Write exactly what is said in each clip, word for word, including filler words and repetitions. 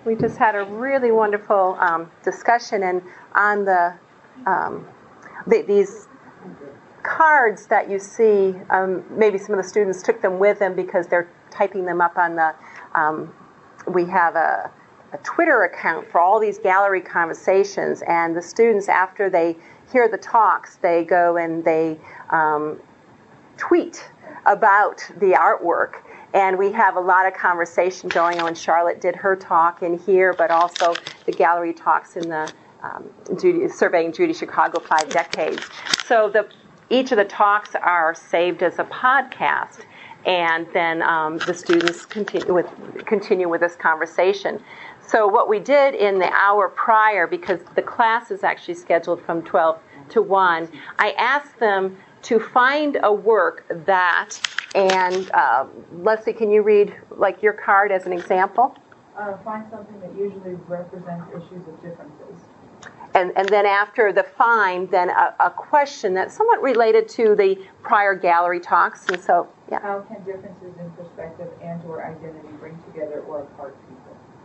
we just had a really wonderful um, discussion, and on the, um, the these cards that you see, um, maybe some of the students took them with them because they're typing them up on the. Um, we have a, a Twitter account for all these gallery conversations, and the students, after they hear the talks, they go and they um, tweet about the artwork. And we have a lot of conversation going on. Charlotte did her talk in here, but also the gallery talks in the um, Judy, Surveying Judy Chicago Five Decades. So the, each of the talks are saved as a podcast, and then um, the students continue with, continue with this conversation. So what we did in the hour prior, because the class is actually scheduled from twelve to one, I asked them to find a work that, and uh, Leslie, can you read like your card as an example? Uh, find something that usually represents issues of differences. And, and then after the find, then a, a question that's somewhat related to the prior gallery talks. And so, yeah. How can differences in perspective and or identity bring together or apart people?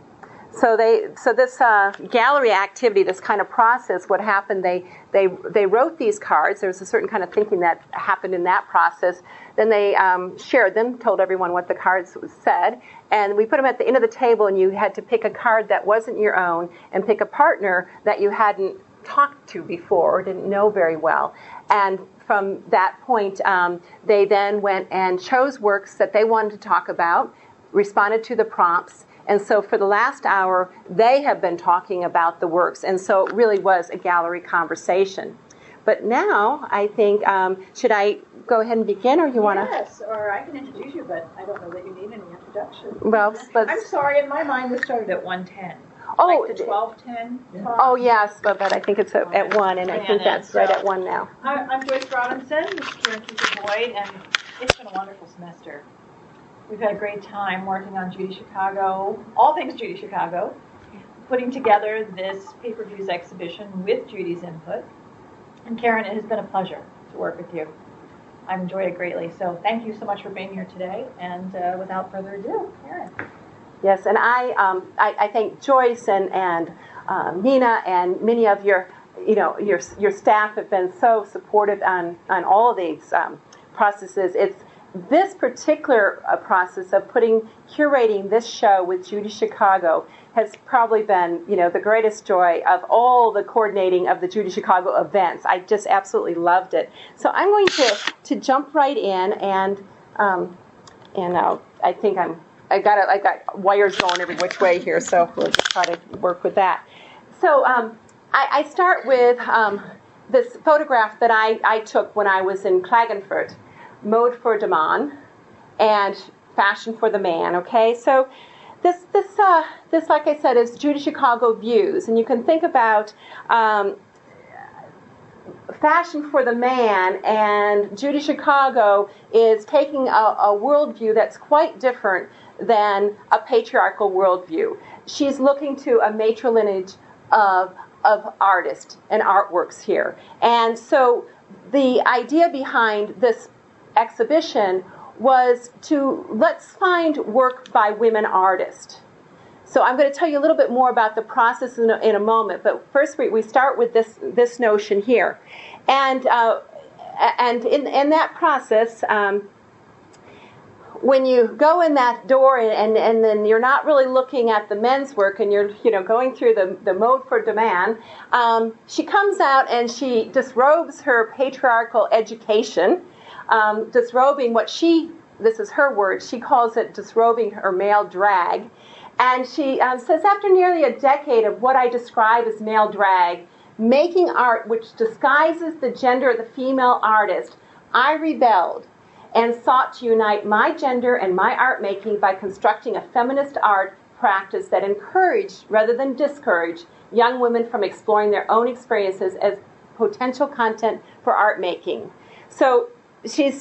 So they, so this uh, gallery activity, this kind of process, what happened? They, they, they wrote these cards. There was a certain kind of thinking that happened in that process. Then they um, shared them, told everyone what the cards said, and we put them at the end of the table. And you had to pick a card that wasn't your own, and pick a partner that you hadn't talked to before or didn't know very well. And from that point, um, they then went and chose works that they wanted to talk about, responded to the prompts. And so for the last hour, they have been talking about the works. And so it really was a gallery conversation. But now, I think, um, should I go ahead and begin, or you want to? Yes, or I can introduce you, but I don't know that you need any introduction. Well, let's... I'm sorry, in my mind, this started at one ten. Oh, like the twelve ten. Oh, yes, but, but I think it's at, at one, and I think that's right at one now. I'm, I'm Joyce Robinson, this is Karen Keeper Boyd, and it's been a wonderful semester. We've had a great time working on Judy Chicago, all things Judy Chicago, putting together this pay-per-views exhibition with Judy's input. And Karen, it has been a pleasure to work with you. I've enjoyed it greatly. So thank you so much for being here today. And uh, without further ado, Karen. Yes, and I um, I, I thank Joyce and and um, Nina and many of your you know your your staff have been so supportive on on all of these um, processes. It's this particular uh, process of putting, curating this show with Judy Chicago has probably been, you know, the greatest joy of all the coordinating of the Judy Chicago events. I just absolutely loved it. So I'm going to, to jump right in, and um, and uh, I think I'm I got a, I got wires going every which way here, so we'll just try to work with that. So um, I, I start with um, this photograph that I, I took when I was in Klagenfurt. Mode for the man and fashion for the man. Okay, so this this uh, this, like I said, is Judy Chicago views, and you can think about um, fashion for the man, and Judy Chicago is taking a, a worldview that's quite different than a patriarchal worldview. She's looking to a matrilineage of of artists and artworks here, and so the idea behind this exhibition was to let's find work by women artists. So I'm going to tell you a little bit more about the process in a, in a moment, but first we, we start with this this notion here, and uh, and in in that process, um, when you go in that door and, and and then you're not really looking at the men's work, and you're you know going through the the mode for demand, um, she comes out and she disrobes her patriarchal education. Um, disrobing what she, this is her word, she calls it disrobing her male drag. And she um, says, after nearly a decade of what I describe as male drag, making art which disguises the gender of the female artist, I rebelled and sought to unite my gender and my art making by constructing a feminist art practice that encouraged, rather than discouraged, young women from exploring their own experiences as potential content for art making. So she's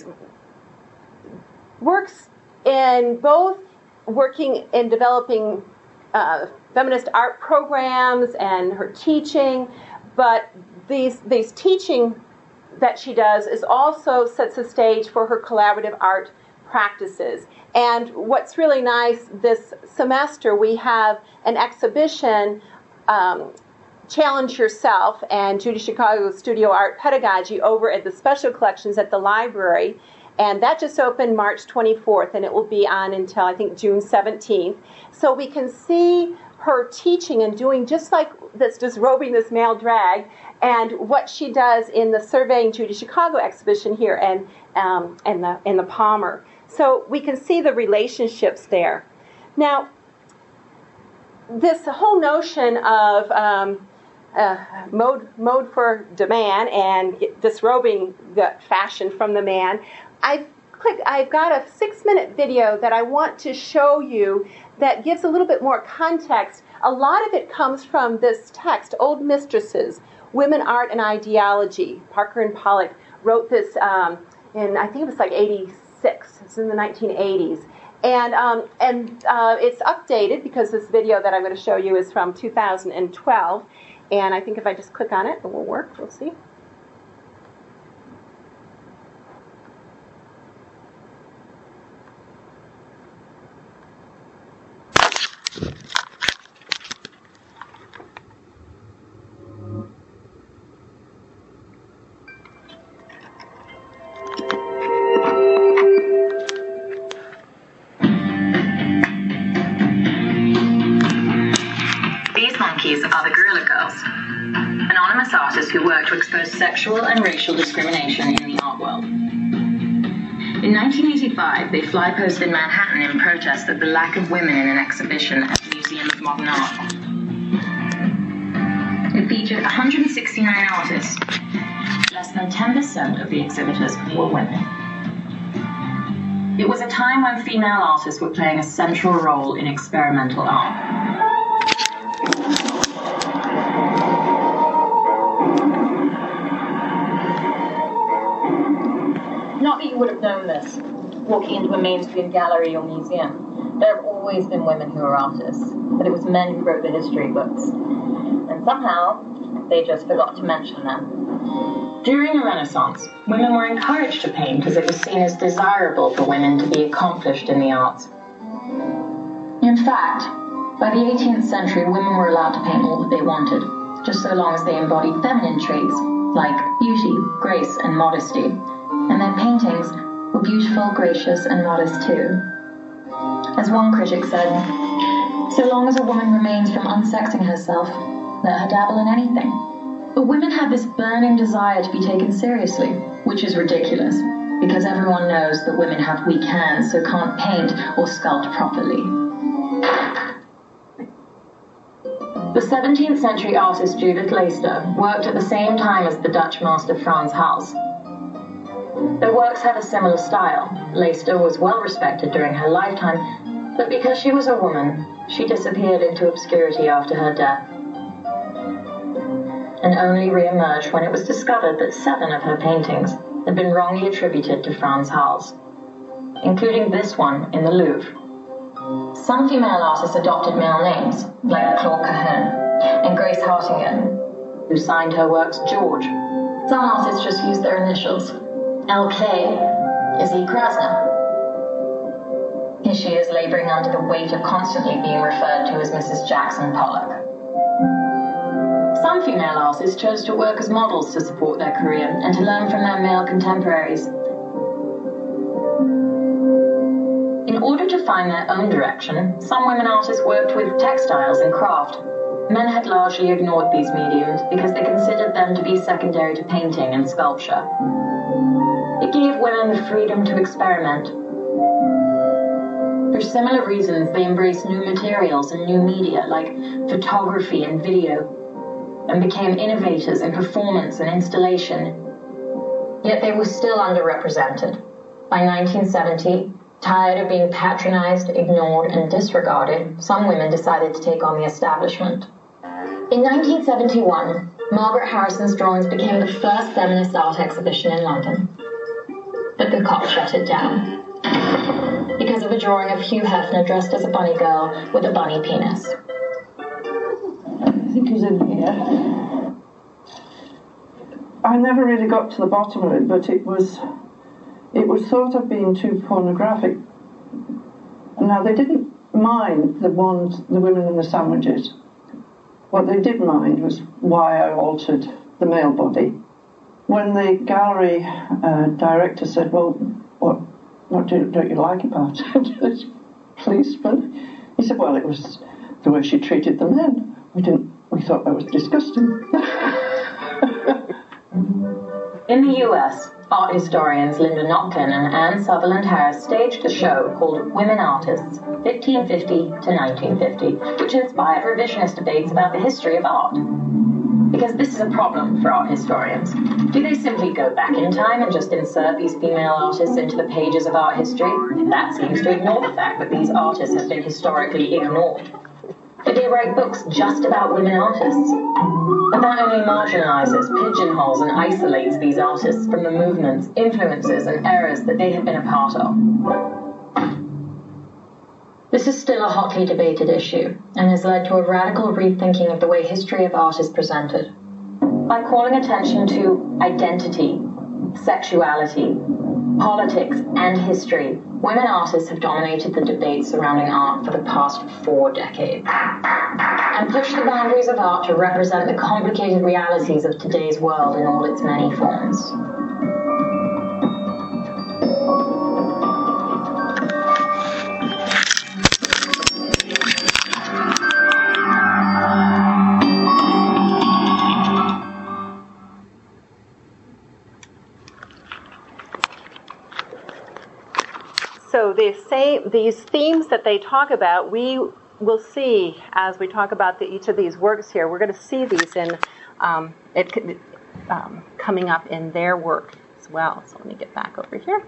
works in both working in developing uh, feminist art programs and her teaching, but these these teaching that she does is also sets the stage for her collaborative art practices. And what's really nice, this semester we have an exhibition, um, Challenge Yourself, and Judy Chicago Studio Art Pedagogy over at the Special Collections at the library. And that just opened March twenty-fourth, and it will be on until, I think, June seventeenth. So we can see her teaching and doing just like this, disrobing this male drag, and what she does in the Surveying Judy Chicago exhibition here and um, and the in the Palmer. So we can see the relationships there. Now, this whole notion of um, uh, mode mode for demand and disrobing the fashion from the man, I've clicked. I've got a six-minute video that I want to show you that gives a little bit more context. A lot of it comes from this text, Old Mistresses, Women, Art, and Ideology. Parker and Pollock wrote this um, in, I think it was like eighty-six. It's in the nineteen eighties. And um, and uh, it's updated because this video that I'm going to show you is from two thousand twelve. And I think if I just click on it, it will work. We'll see. Are the Guerrilla Girls, anonymous artists who work to expose sexual and racial discrimination in the art world. In nineteen eighty-five, they fly posted Manhattan in protest at the lack of women in an exhibition at the Museum of Modern Art. It featured one hundred sixty-nine artists. Less than ten percent of the exhibitors were women. It was a time when female artists were playing a central role in experimental art. Not that you would have known this, walking into a mainstream gallery or museum. There have always been women who are artists, but it was men who wrote the history books. And somehow, they just forgot to mention them. During the Renaissance, women were encouraged to paint as it was seen as desirable for women to be accomplished in the arts. In fact, by the eighteenth century, women were allowed to paint all that they wanted, just so long as they embodied feminine traits, like beauty, grace, and modesty. And their paintings were beautiful, gracious, and modest too. As one critic said, so long as a woman remains from unsexing herself, let her dabble in anything. But women have this burning desire to be taken seriously, which is ridiculous, because everyone knows that women have weak hands, so can't paint or sculpt properly. The seventeenth century artist Judith Leyster worked at the same time as the Dutch master Frans Hals. Their works had a similar style. Leyster was well respected during her lifetime, but because she was a woman, she disappeared into obscurity after her death, and only re-emerged when it was discovered that seven of her paintings had been wrongly attributed to Frans Hals, including this one in the Louvre. Some female artists adopted male names, like Claude Cahun and Grace Hartingen, who signed her works George. Some artists just used their initials. L K is E. Krasner. Here she is laboring under the weight of constantly being referred to as Missus Jackson Pollock. Some female artists chose to work as models to support their career and to learn from their male contemporaries. In order to find their own direction, some women artists worked with textiles and craft. Men had largely ignored these mediums because they considered them to be secondary to painting and sculpture. It gave women the freedom to experiment. For similar reasons, they embraced new materials and new media like photography and video, and became innovators in performance and installation. Yet they were still underrepresented. By nineteen seventy, tired of being patronized, ignored, and disregarded, some women decided to take on the establishment. In nineteen seventy-one, Margaret Harrison's drawings became the first feminist art exhibition in London. But the cop shut it down because of a drawing of Hugh Hefner dressed as a bunny girl with a bunny penis. I think it was in here. I never really got to the bottom of it, but it was it was thought of being too pornographic. Now, they didn't mind the ones, the women in the sandwiches. What they did mind was why I altered the male body. When the gallery uh, director said, well, what, what do, don't you like about it? Policeman? He said, well, it was the way she treated the men. We didn't, we thought that was disgusting. In the U S, art historians Linda Nochlin and Anne Sutherland Harris staged a show called Women Artists, fifteen fifty to nineteen fifty, which inspired revisionist debates about the history of art. Because this is a problem for art historians. Do they simply go back in time and just insert these female artists into the pages of art history? That seems to ignore the fact that these artists have been historically ignored. Do they write books just about women artists? But that only marginalizes, pigeonholes, and isolates these artists from the movements, influences, and eras that they have been a part of. This is still a hotly debated issue, and has led to a radical rethinking of the way history of art is presented. By calling attention to identity, sexuality, politics, and history, women artists have dominated the debate surrounding art for the past four decades, and pushed the boundaries of art to represent the complicated realities of today's world in all its many forms. So these same these themes that they talk about, we will see as we talk about the, each of these works here. We're going to see these in um, it um, coming up in their work as well. So let me get back over here.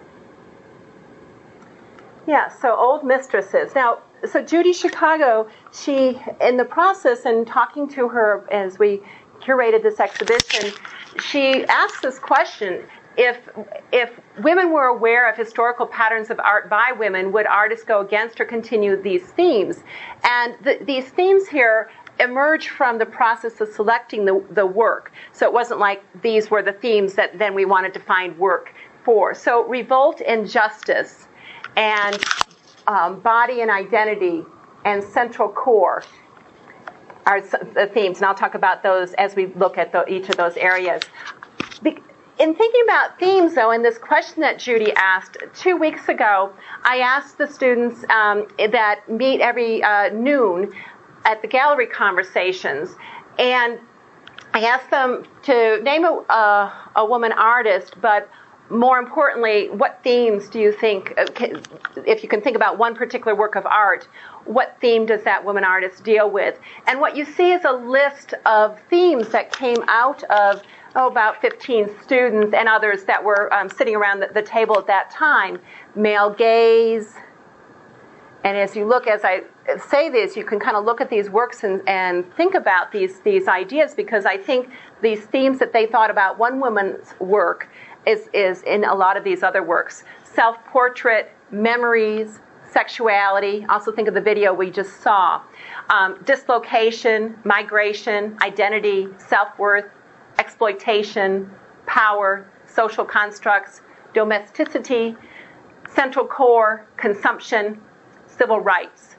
Yeah. So old mistresses. Now, so Judy Chicago, she in the process and talking to her as we curated this exhibition, she asked this question. If if women were aware of historical patterns of art by women, would artists go against or continue these themes? And the, these themes here emerge from the process of selecting the, the work. So it wasn't like these were the themes that then we wanted to find work for. So revolt and justice, and um, body and identity, and central core are the themes. And I'll talk about those as we look at the, each of those areas. Be- In thinking about themes, though, in this question that Judy asked, two weeks ago, I asked the students um, that meet every uh, noon at the gallery conversations, and I asked them to name a, uh, a woman artist, but more importantly, what themes do you think, if you can think about one particular work of art, what theme does that woman artist deal with? And what you see is a list of themes that came out of Oh, about fifteen students and others that were um, sitting around the, the table at that time. Male gaze. And as you look, as I say this, you can kind of look at these works and, and think about these, these ideas, because I think these themes that they thought about one woman's work is, is in a lot of these other works. Self-portrait, memories, sexuality. Also think of the video we just saw. Um, dislocation, migration, identity, self-worth, exploitation, power, social constructs, domesticity, central core, consumption, civil rights.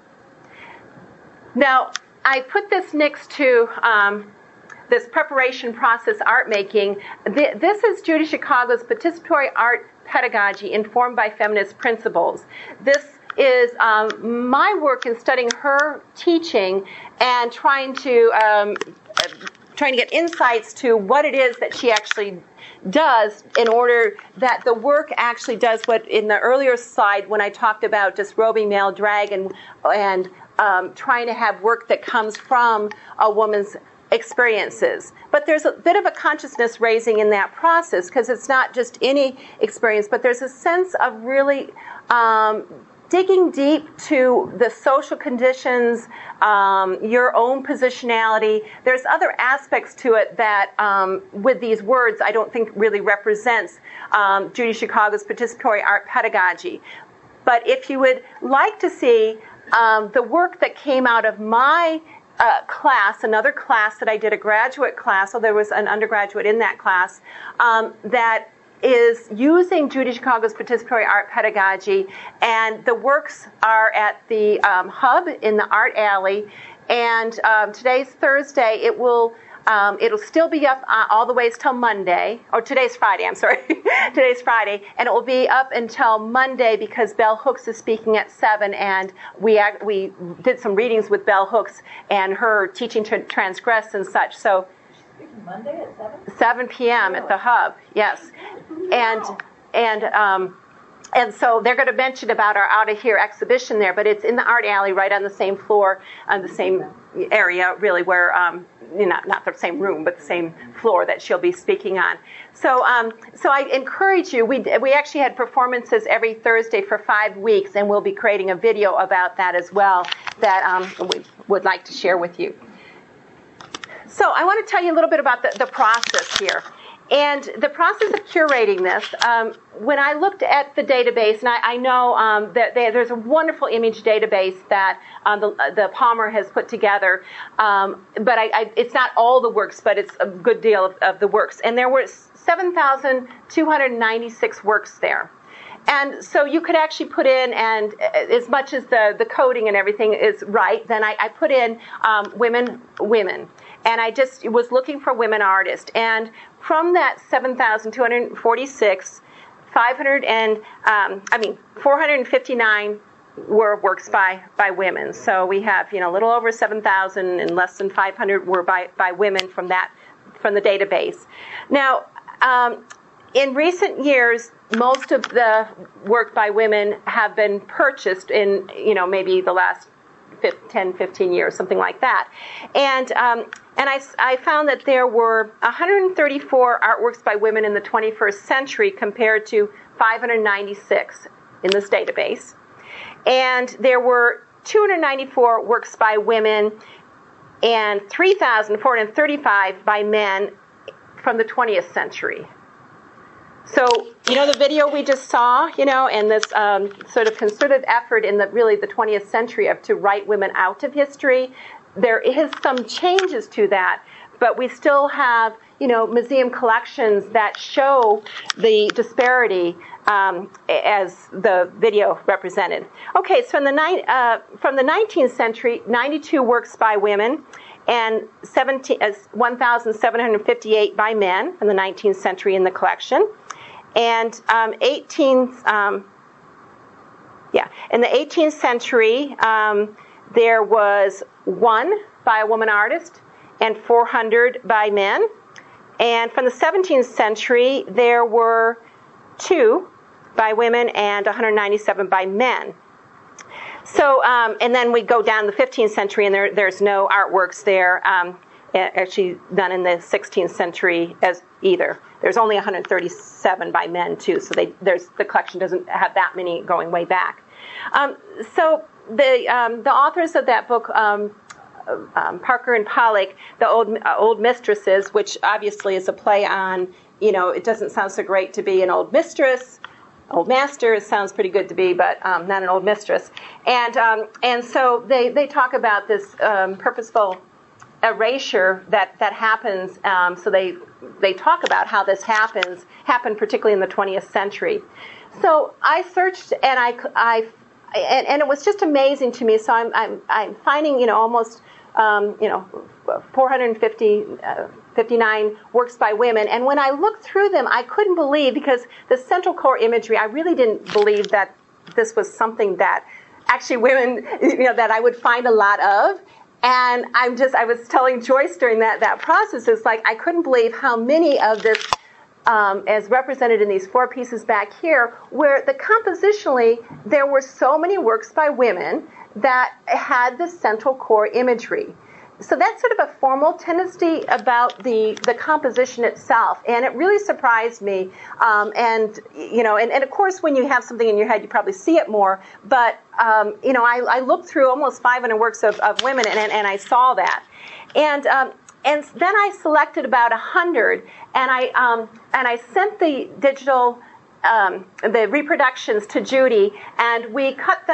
Now, I put this next to um, this preparation process art making. This is Judy Chicago's participatory art pedagogy informed by feminist principles. This is um, my work in studying her teaching and trying to um, trying to get insights to what it is that she actually does in order that the work actually does what in the earlier slide when I talked about disrobing male drag and, and um, trying to have work that comes from a woman's experiences. But there's a bit of a consciousness raising in that process, because it's not just any experience, but there's a sense of really um, digging deep to the social conditions, um, your own positionality. There's other aspects to it that, um, with these words, I don't think really represents um, Judy Chicago's participatory art pedagogy. But if you would like to see um, the work that came out of my uh, class, another class that I did, a graduate class, so there was an undergraduate in that class, um, that is using Judy Chicago's participatory art pedagogy, and the works are at the um, Hub in the Art Alley. And um, today's Thursday. It will um, it'll still be up uh, all the way till Monday. Or today's Friday. I'm sorry. Today's Friday, and it will be up until Monday because Bell Hooks is speaking at seven, and we act, we did some readings with Bell Hooks and her teaching to transgress and such. So. Monday at seven? seven p.m. at the Hub, yes. And and um, and so they're going to mention about our Out of Here exhibition there, but it's in the Art Alley right on the same floor, on the same area, really, where, um, you know, not the same room, but the same floor that she'll be speaking on. So um, so I encourage you, we, we actually had performances every Thursday for five weeks, and we'll be creating a video about that as well that um, we would like to share with you. So I want to tell you a little bit about the, the process here. And the process of curating this, um, when I looked at the database, and I, I know um, that they, there's a wonderful image database that um, the, the Palmer has put together, um, but I, I, it's not all the works, but it's a good deal of, of the works. And there were seven thousand two hundred ninety-six works there. And so you could actually put in, and as much as the, the coding and everything is right, then I, I put in um, women, women. And I just was looking for women artists. And from that seven thousand two hundred forty-six, five hundred and, um, I mean, four hundred fifty-nine were works by, by women. So we have, you know, a little over seven thousand and less than five hundred were by, by women from that, from the database. Now, um, in recent years, most of the work by women have been purchased in, you know, maybe the last ten, fifteen years, something like that. And um, and I, I found that there were one hundred thirty-four artworks by women in the twenty-first century compared to five hundred ninety-six in this database. And there were two hundred ninety-four works by women and three thousand four hundred thirty-five by men from the twentieth century. So, you know, the video we just saw, you know, and this um, sort of concerted effort in the really the twentieth century of to write women out of history, there is some changes to that, but we still have, you know, museum collections that show the disparity um, as the video represented. Okay, so in the ni- uh, from the nineteenth century, ninety-two works by women, and seventeen, uh, one thousand seven hundred fifty-eight by men in the nineteenth century in the collection. And um, eighteen, um, yeah, in the eighteenth century, um, there was one by a woman artist and four hundred by men. And from the seventeenth century, there were two by women and one hundred ninety-seven by men. So, um, and then we go down the fifteenth century, and there, there's no artworks there. Um, actually, none in the sixteenth century as either. There's only one hundred thirty-seven by men too, so they, there's the collection doesn't have that many going way back. Um, so the um, the authors of that book, um, um, Parker and Pollock, the old uh, old mistresses, which obviously is a play on, you know, it doesn't sound so great to be an old mistress. Old master, it sounds pretty good to be, but um, not an old mistress. And um, and so they, they talk about this um, purposeful erasure that that happens. Um, so they they talk about how this happens happened particularly in the twentieth century. So I searched and I I and, and it was just amazing to me. So I'm I'm I'm finding, you know, almost um, you know four hundred fifty. Uh, fifty-nine works by women, and when I looked through them, I couldn't believe, because the central core imagery, I really didn't believe that this was something that actually women, you know, that I would find a lot of. And I'm just, I was telling Joyce during that, that process, it's like I couldn't believe how many of this, um, as represented in these four pieces back here, where the compositionally, there were so many works by women that had the central core imagery. So that's sort of a formal tendency about the, the composition itself, and it really surprised me. Um, and you know, and, and of course, when you have something in your head, you probably see it more. But um, you know, I, I looked through almost five hundred works of, of women, and, and I saw that. And um, and then I selected about a hundred, and I um, and I sent the digital um, the reproductions to Judy, and we cut them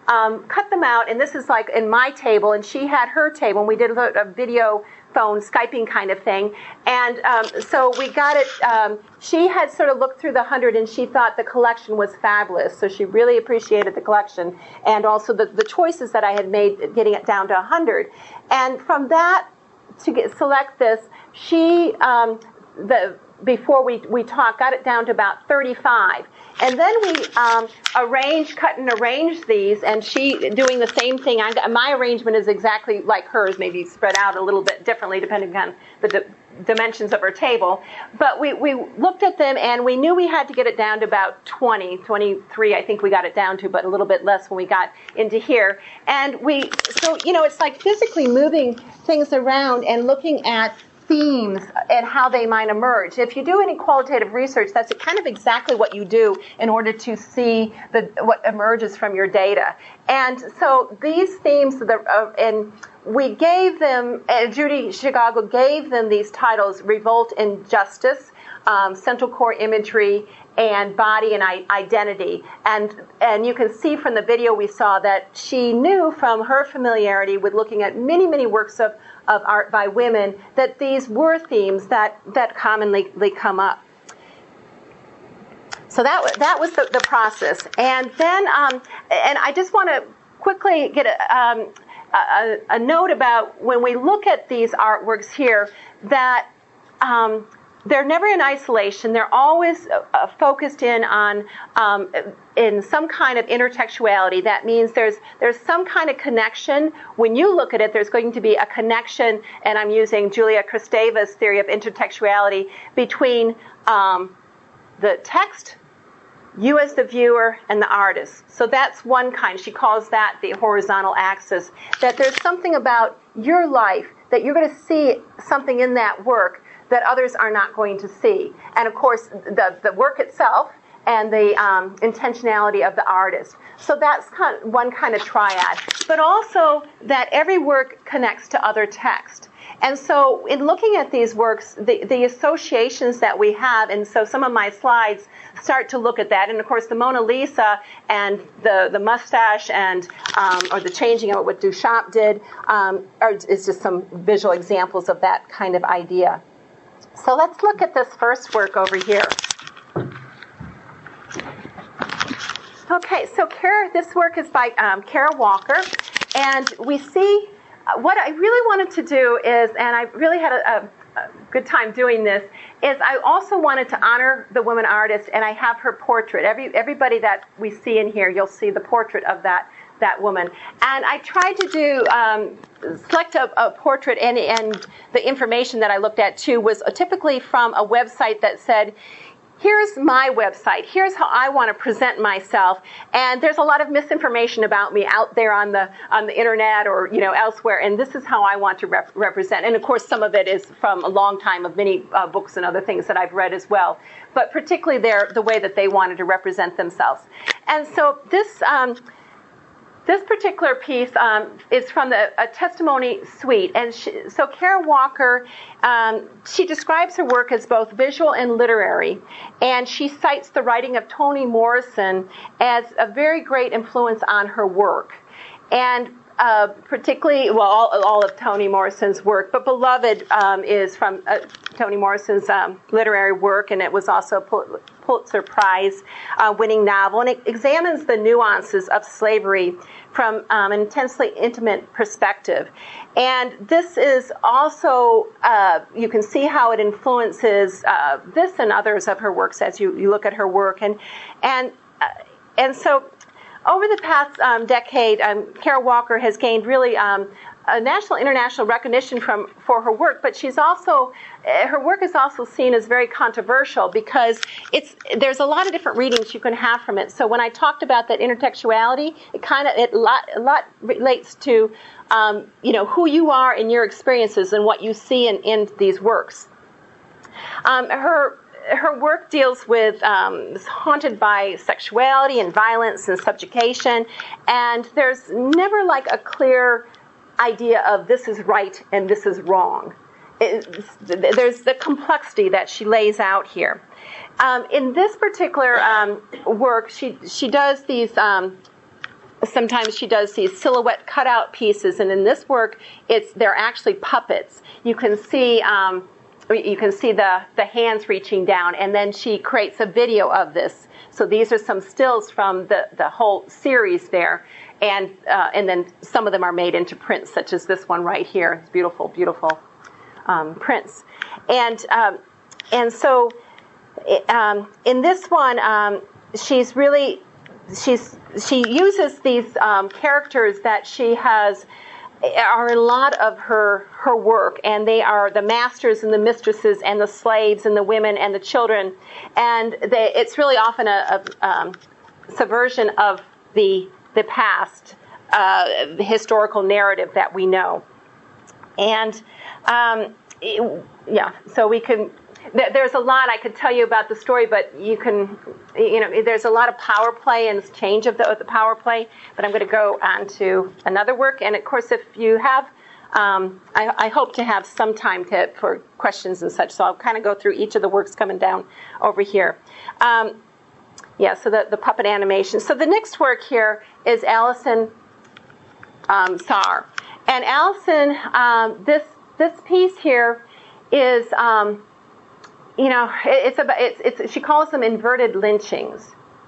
um, cut them out, and this is like in my table, and she had her table, and we did a, a video phone Skyping kind of thing. And um, so we got it, um, she had sort of looked through the hundred and she thought the collection was fabulous. So she really appreciated the collection and also the, the choices that I had made getting it down to a hundred. And from that, to get, select this, she, um, the before we, we talked, got it down to about thirty-five. And then we um, arranged, cut and arranged these, and she doing the same thing. I, my arrangement is exactly like hers, maybe spread out a little bit differently depending on the di- dimensions of her table. But we, we looked at them, and we knew we had to get it down to about twenty, twenty-three, I think we got it down to, but a little bit less when we got into here. And we, so, you know, it's like physically moving things around and looking at themes and how they might emerge. If you do any qualitative research, that's kind of exactly what you do in order to see the, what emerges from your data. And so these themes, the, uh, and we gave them, uh, Judy Chicago gave them these titles: Revolt and Justice, um, Central Core Imagery, and Body and I- Identity. And and you can see from the video we saw that she knew from her familiarity with looking at many, many works of of art by women, that these were themes that, that commonly come up. So that that was the, the process. And then, um, and I just want to quickly get a, um, a, a note about when we look at these artworks here, that um, they're never in isolation. They're always uh, focused in on um, in some kind of intertextuality. That means there's there's some kind of connection. When you look at it, there's going to be a connection, and I'm using Julia Kristeva's theory of intertextuality, between um, the text, you as the viewer, and the artist. So that's one kind. She calls that the horizontal axis. That there's something about your life that you're going to see something in that work that others are not going to see. And of course, the, the work itself and the um, intentionality of the artist. So that's kind of one kind of triad. But also that every work connects to other text. And so in looking at these works, the, the associations that we have, and so some of my slides start to look at that. And of course, the Mona Lisa and the, the mustache and, um, or the changing of what Duchamp did, um, are, is just some visual examples of that kind of idea. So let's look at this first work over here. Okay, so Kara, this work is by um, Kara Walker, and we see uh, what I really wanted to do is, and I really had a, a, a good time doing this, is I also wanted to honor the woman artist, and I have her portrait. Every everybody that we see in here, you'll see the portrait of that that woman. And I tried to do, um, select a, a portrait, and, and the information that I looked at too was typically from a website that said, here's my website, here's how I want to present myself, and there's a lot of misinformation about me out there on the on the internet or, you know, elsewhere, and this is how I want to rep- represent. And of course, some of it is from a long time of many uh, books and other things that I've read as well, but particularly their the way that they wanted to represent themselves. And so this um, This particular piece um, is from the a testimony suite, and she, so Kara Walker, um, she describes her work as both visual and literary, and she cites the writing of Toni Morrison as a very great influence on her work, and uh, particularly, well, all, all of Toni Morrison's work, but Beloved um, is from uh, Toni Morrison's um, literary work, and it was also Pul- Pulitzer Prize uh, winning novel, and it examines the nuances of slavery from um, an intensely intimate perspective. And this is also, uh, you can see how it influences uh, this and others of her works as you, you look at her work. And and uh, and so over the past um, decade, um, Kara Walker has gained really um, a national, international recognition from for her work, but she's also her work is also seen as very controversial because it's there's a lot of different readings you can have from it. So when I talked about that intertextuality, it kind of it a lot, a lot relates to um, you know who you are in your experiences and what you see in, in these works. Um, her her work deals with um, is haunted by sexuality and violence and subjugation, and there's never like a clear idea of this is right and this is wrong. It, there's the complexity that she lays out here. Um, in this particular um, work, she she does these um, sometimes she does these silhouette cutout pieces, and in this work, it's they're actually puppets. You can see um, you can see the the hands reaching down, and then she creates a video of this. So these are some stills from the the whole series there, and uh, and then some of them are made into prints, such as this one right here. It's beautiful, beautiful um, prints, and um, and so um, in this one, um, she's really she's she uses these um, characters that she has are a lot of her her work, and they are the masters and the mistresses and the slaves and the women and the children, and they, it's really often a, a um, subversion of the the past uh, historical narrative that we know, and um, it, yeah, so we can. There's a lot I could tell you about the story, but you can, you know, there's a lot of power play and change of the, of the power play. But I'm going to go on to another work. And of course, if you have, um, I, I hope to have some time to, for questions and such. So I'll kind of go through each of the works coming down over here. Um, yeah, so the, the puppet animation. So the next work here is Alison um, Saar. And Alison, um, this this piece here is. Um, You know, it's about it's it's. She calls them inverted lynchings.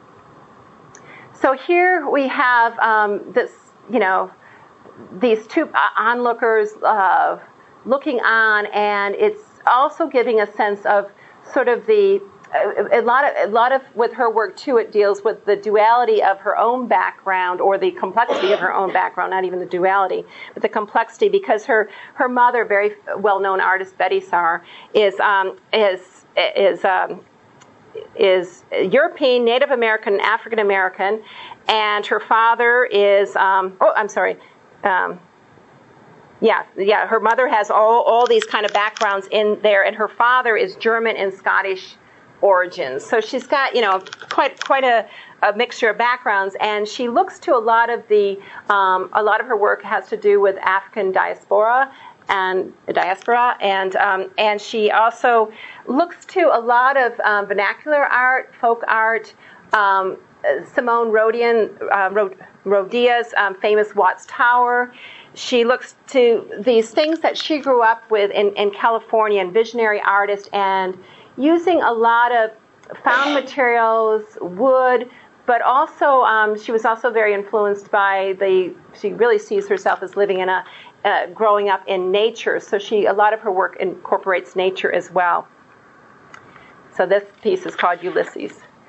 So here we have um, this, you know, these two onlookers uh, looking on, and it's also giving a sense of sort of the a, a lot of a lot of with her work too. It deals with the duality of her own background, or the complexity of her own background. Not even the duality, but the complexity, because her her mother, very well-known artist Betty Saar, is um, is is um, is European, Native American, African American, and her father is um, oh, I'm sorry. Um, Yeah, yeah. Her mother has all, all these kind of backgrounds in there, and her father is German and Scottish origins. So she's got, you know, quite quite a, a mixture of backgrounds, and she looks to a lot of the um, a lot of her work has to do with African diaspora and diaspora, and um, and she also looks to a lot of um, vernacular art, folk art. Um, Simone Rodian, uh, Rod, Rodia's um, famous Watts Tower. She looks to these things that she grew up with in, in California, and visionary artist, and using a lot of found materials, wood, but also um, she was also very influenced by the. She really sees herself as living in a, uh, growing up in nature. So she, a lot of her work incorporates nature as well. So this piece is called Ulysses.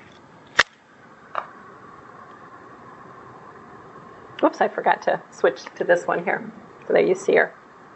Oops, I forgot to switch to this one here. So there you see her.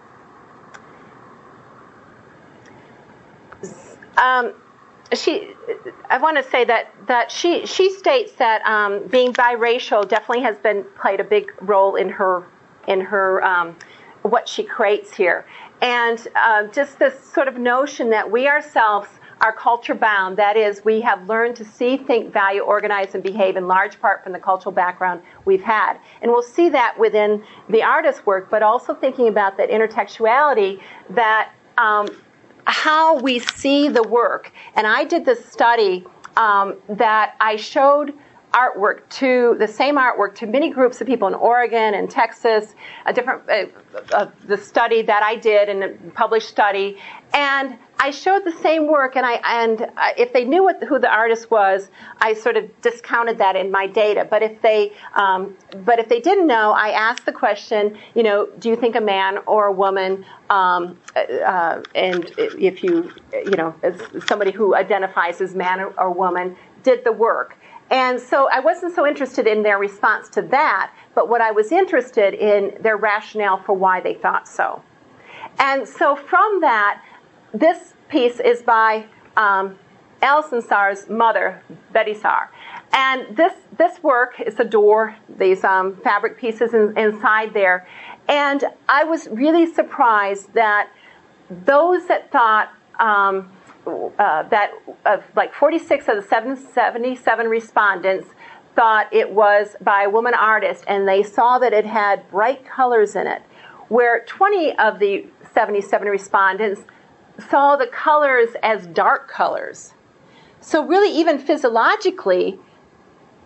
Um, she, I want to say that, that she she states that um, being biracial definitely has been played a big role in her in her um, what she creates here, and uh, just this sort of notion that we ourselves are culture bound. That is, we have learned to see, think, value, organize, and behave in large part from the cultural background we've had. And we'll see that within the artist's work, but also thinking about that intertextuality, that um, how we see the work. And I did this study um, that I showed artwork to the same artwork to many groups of people in Oregon and Texas, a different uh, uh, the study that I did, and a published study, and I showed the same work, and I and I, if they knew what, who the artist was, I sort of discounted that in my data. But if they um, but if they didn't know, I asked the question, you know, do you think a man or a woman, um, uh, and if you you know, as somebody who identifies as man or, or woman, did the work. And so I wasn't so interested in their response to that, but what I was interested in their rationale for why they thought so. And so from that, this piece is by um, Alison Saar's mother, Betty Saar. And this this work is a door, these um, fabric pieces in, inside there. And I was really surprised that those that thought um, Uh, that of like forty-six of the seventy-seven respondents thought it was by a woman artist, and they saw that it had bright colors in it, where twenty of the seventy-seven respondents saw the colors as dark colors. So really, even physiologically,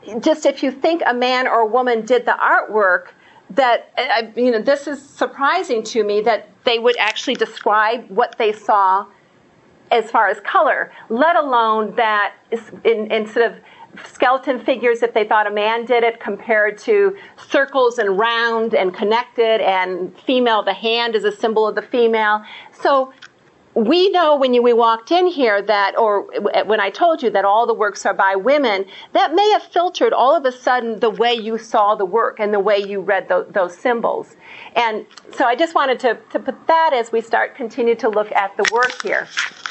just if you think a man or a woman did the artwork, that, uh, you know, this is surprising to me that they would actually describe what they saw as far as color, let alone that in, instead of skeleton figures, if they thought a man did it, compared to circles and round and connected, and female, the hand is a symbol of the female. So we know when you, we walked in here that, or when I told you that all the works are by women, that may have filtered all of a sudden the way you saw the work and the way you read the, those symbols. And so I just wanted to, to put that as we start, continue to look at the work here.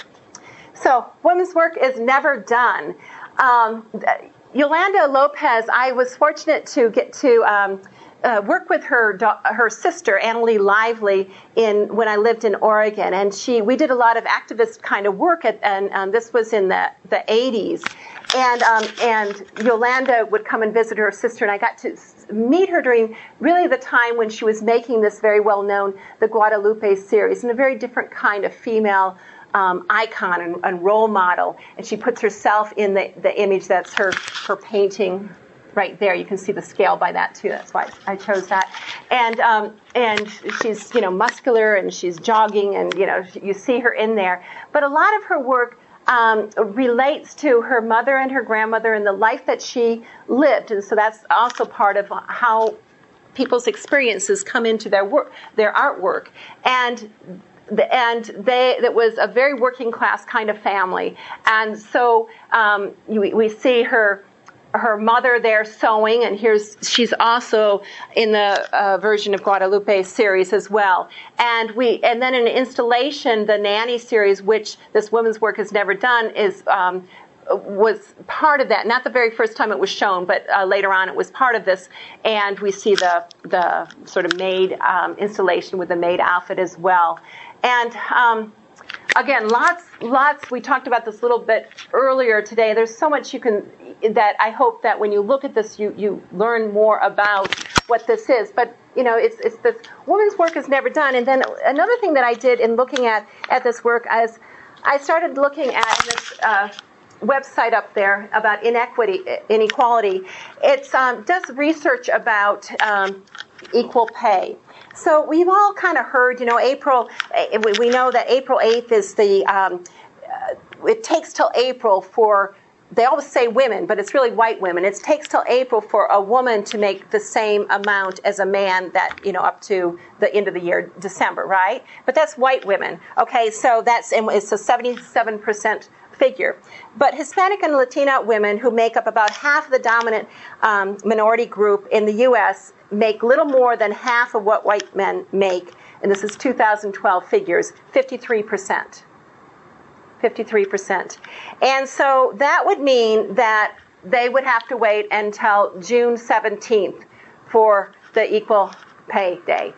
So women's work is never done. Um, Yolanda Lopez, I was fortunate to get to um, uh, work with her her sister, Annalie Lively, in when I lived in Oregon, and she we did a lot of activist kind of work, at, and um, this was in the the eighties, and um, and Yolanda would come and visit her sister, and I got to meet her during really the time when she was making this very well known the Guadalupe series, and a very different kind of female Um, icon and, and role model, and she puts herself in the, the image that's her her painting right there. You can see the scale by that too. That's why I chose that. And um, and she's you know muscular, and she's jogging, and you know you see her in there. But a lot of her work um, relates to her mother and her grandmother and the life that she lived, and so that's also part of how people's experiences come into their work, their artwork. And And they, that was a very working class kind of family. And so um, we, we see her her mother there sewing, and here's she's also in the uh, version of Guadalupe series as well. And we and then in an installation, the Nanny series, which this women's work has never done, is um, was part of that. Not the very first time it was shown, but uh, later on it was part of this. And we see the the sort of maid um, installation with the maid outfit as well. And um, again, lots, lots, we talked about this a little bit earlier today. There's so much you can, that I hope that when you look at this, you, you learn more about what this is. But, you know, it's, it's this woman's work is never done. And then another thing that I did in looking at, at this work is I started looking at this uh, website up there about inequity, inequality. It um, does research about um, equal pay. So we've all kind of heard, you know, April, we know that April eighth is the, um, uh, it takes till April for, they always say women, but it's really white women. It takes till April for a woman to make the same amount as a man that, you know, up to the end of the year, December, right? But that's white women. Okay, so that's, it's a seventy-seven percent figure. But Hispanic and Latina women, who make up about half of the dominant um, minority group in the U S, make little more than half of what white men make, and this is two thousand twelve figures, fifty-three percent. fifty-three percent. And so that would mean that they would have to wait until June seventeenth for the Equal Pay Day.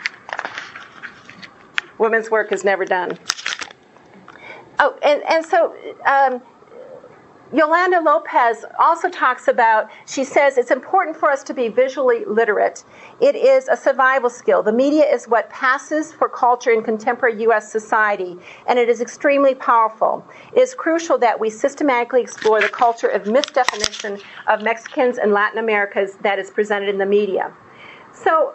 Women's work is never done. Oh, and, and so um, Yolanda Lopez also talks about, she says, it's important for us to be visually literate. It is a survival skill. The media is what passes for culture in contemporary U S society, and it is extremely powerful. It is crucial that we systematically explore the culture of misdefinition of Mexicans and Latin Americans that is presented in the media. So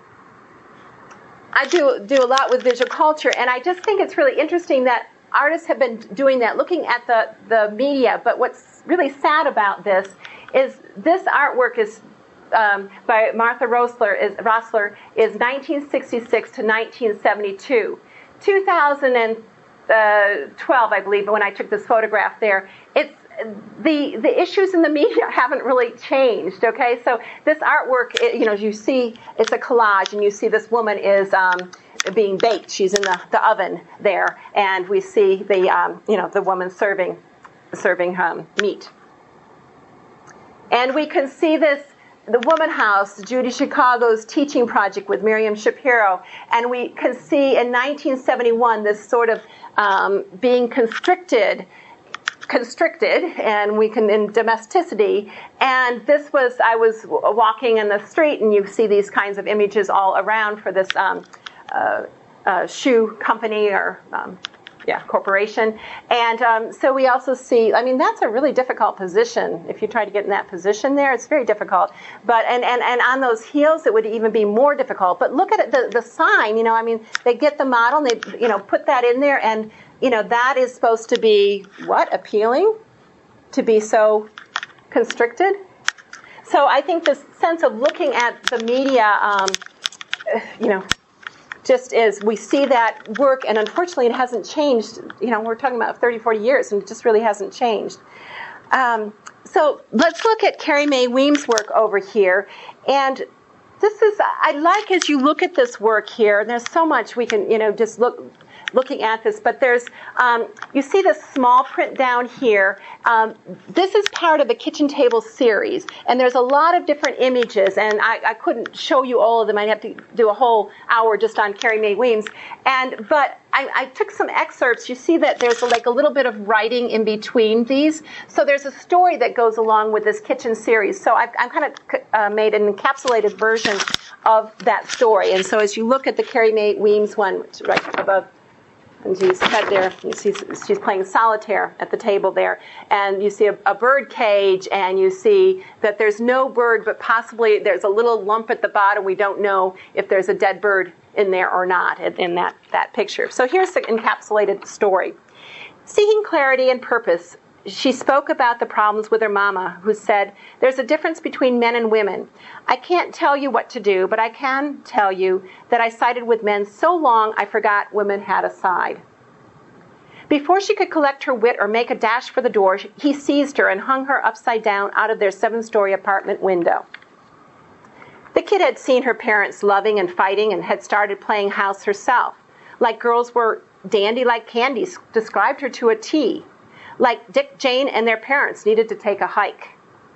I do, do a lot with visual culture, and I just think it's really interesting that artists have been doing that, looking at the, the media. But what's really sad about this is this artwork is um, by Martha Rosler is, Rosler is nineteen sixty-six to nineteen seventy-two. two thousand twelve, I believe, when I took this photograph there, it's the the issues in the media haven't really changed. Okay, so this artwork, it, you know, you see it's a collage, and you see this woman is um, being baked. She's in the, the oven there, and we see the um, you know the woman serving serving um, meat, and we can see this the Woman House, Judy Chicago's teaching project with Miriam Shapiro, and we can see in nineteen seventy-one this sort of um, being constricted. constricted and we can in domesticity, and this was I was walking in the street, and you see these kinds of images all around for this um, uh, uh, shoe company or um, yeah, corporation. And um, so we also see, I mean, that's a really difficult position. If you try to get in that position there, it's very difficult. But and, and, and on those heels, it would even be more difficult. But look at it, the, the sign, you know, I mean, they get the model and they, you know, put that in there. And, you know, that is supposed to be, what, appealing? To be so constricted? So I think this sense of looking at the media, um, you know, just is we see that work, and unfortunately it hasn't changed. You know, we're talking about thirty, forty years, and it just really hasn't changed. Um, so let's look at Carrie Mae Weems' work over here. And this is, I like as you look at this work here, there's so much we can, you know, just look looking at this, but there's, um, you see this small print down here. Um, this is part of the kitchen table series, and there's a lot of different images, and I, I couldn't show you all of them. I'd have to do a whole hour just on Carrie Mae Weems. And, but I, I took some excerpts. You see that there's a, like a little bit of writing in between these. So there's a story that goes along with this kitchen series. So I've, I've kind of uh, made an encapsulated version of that story. And so as you look at the Carrie Mae Weems one, which is right above, and she's sat there, you see she's playing solitaire at the table there, and you see a, a bird cage, and you see that there's no bird, but possibly there's a little lump at the bottom. We don't know if there's a dead bird in there or not in, in that, that picture. So here's the encapsulated story. Seeking clarity and purpose, she spoke about the problems with her mama, who said, "There's a difference between men and women. I can't tell you what to do, but I can tell you that I sided with men so long I forgot women had a side." Before she could collect her wit or make a dash for the door, he seized her and hung her upside down out of their seven-story apartment window. The kid had seen her parents loving and fighting and had started playing house herself. Like girls were dandy like Candy, described her to a T. Like Dick, Jane, and their parents needed to take a hike.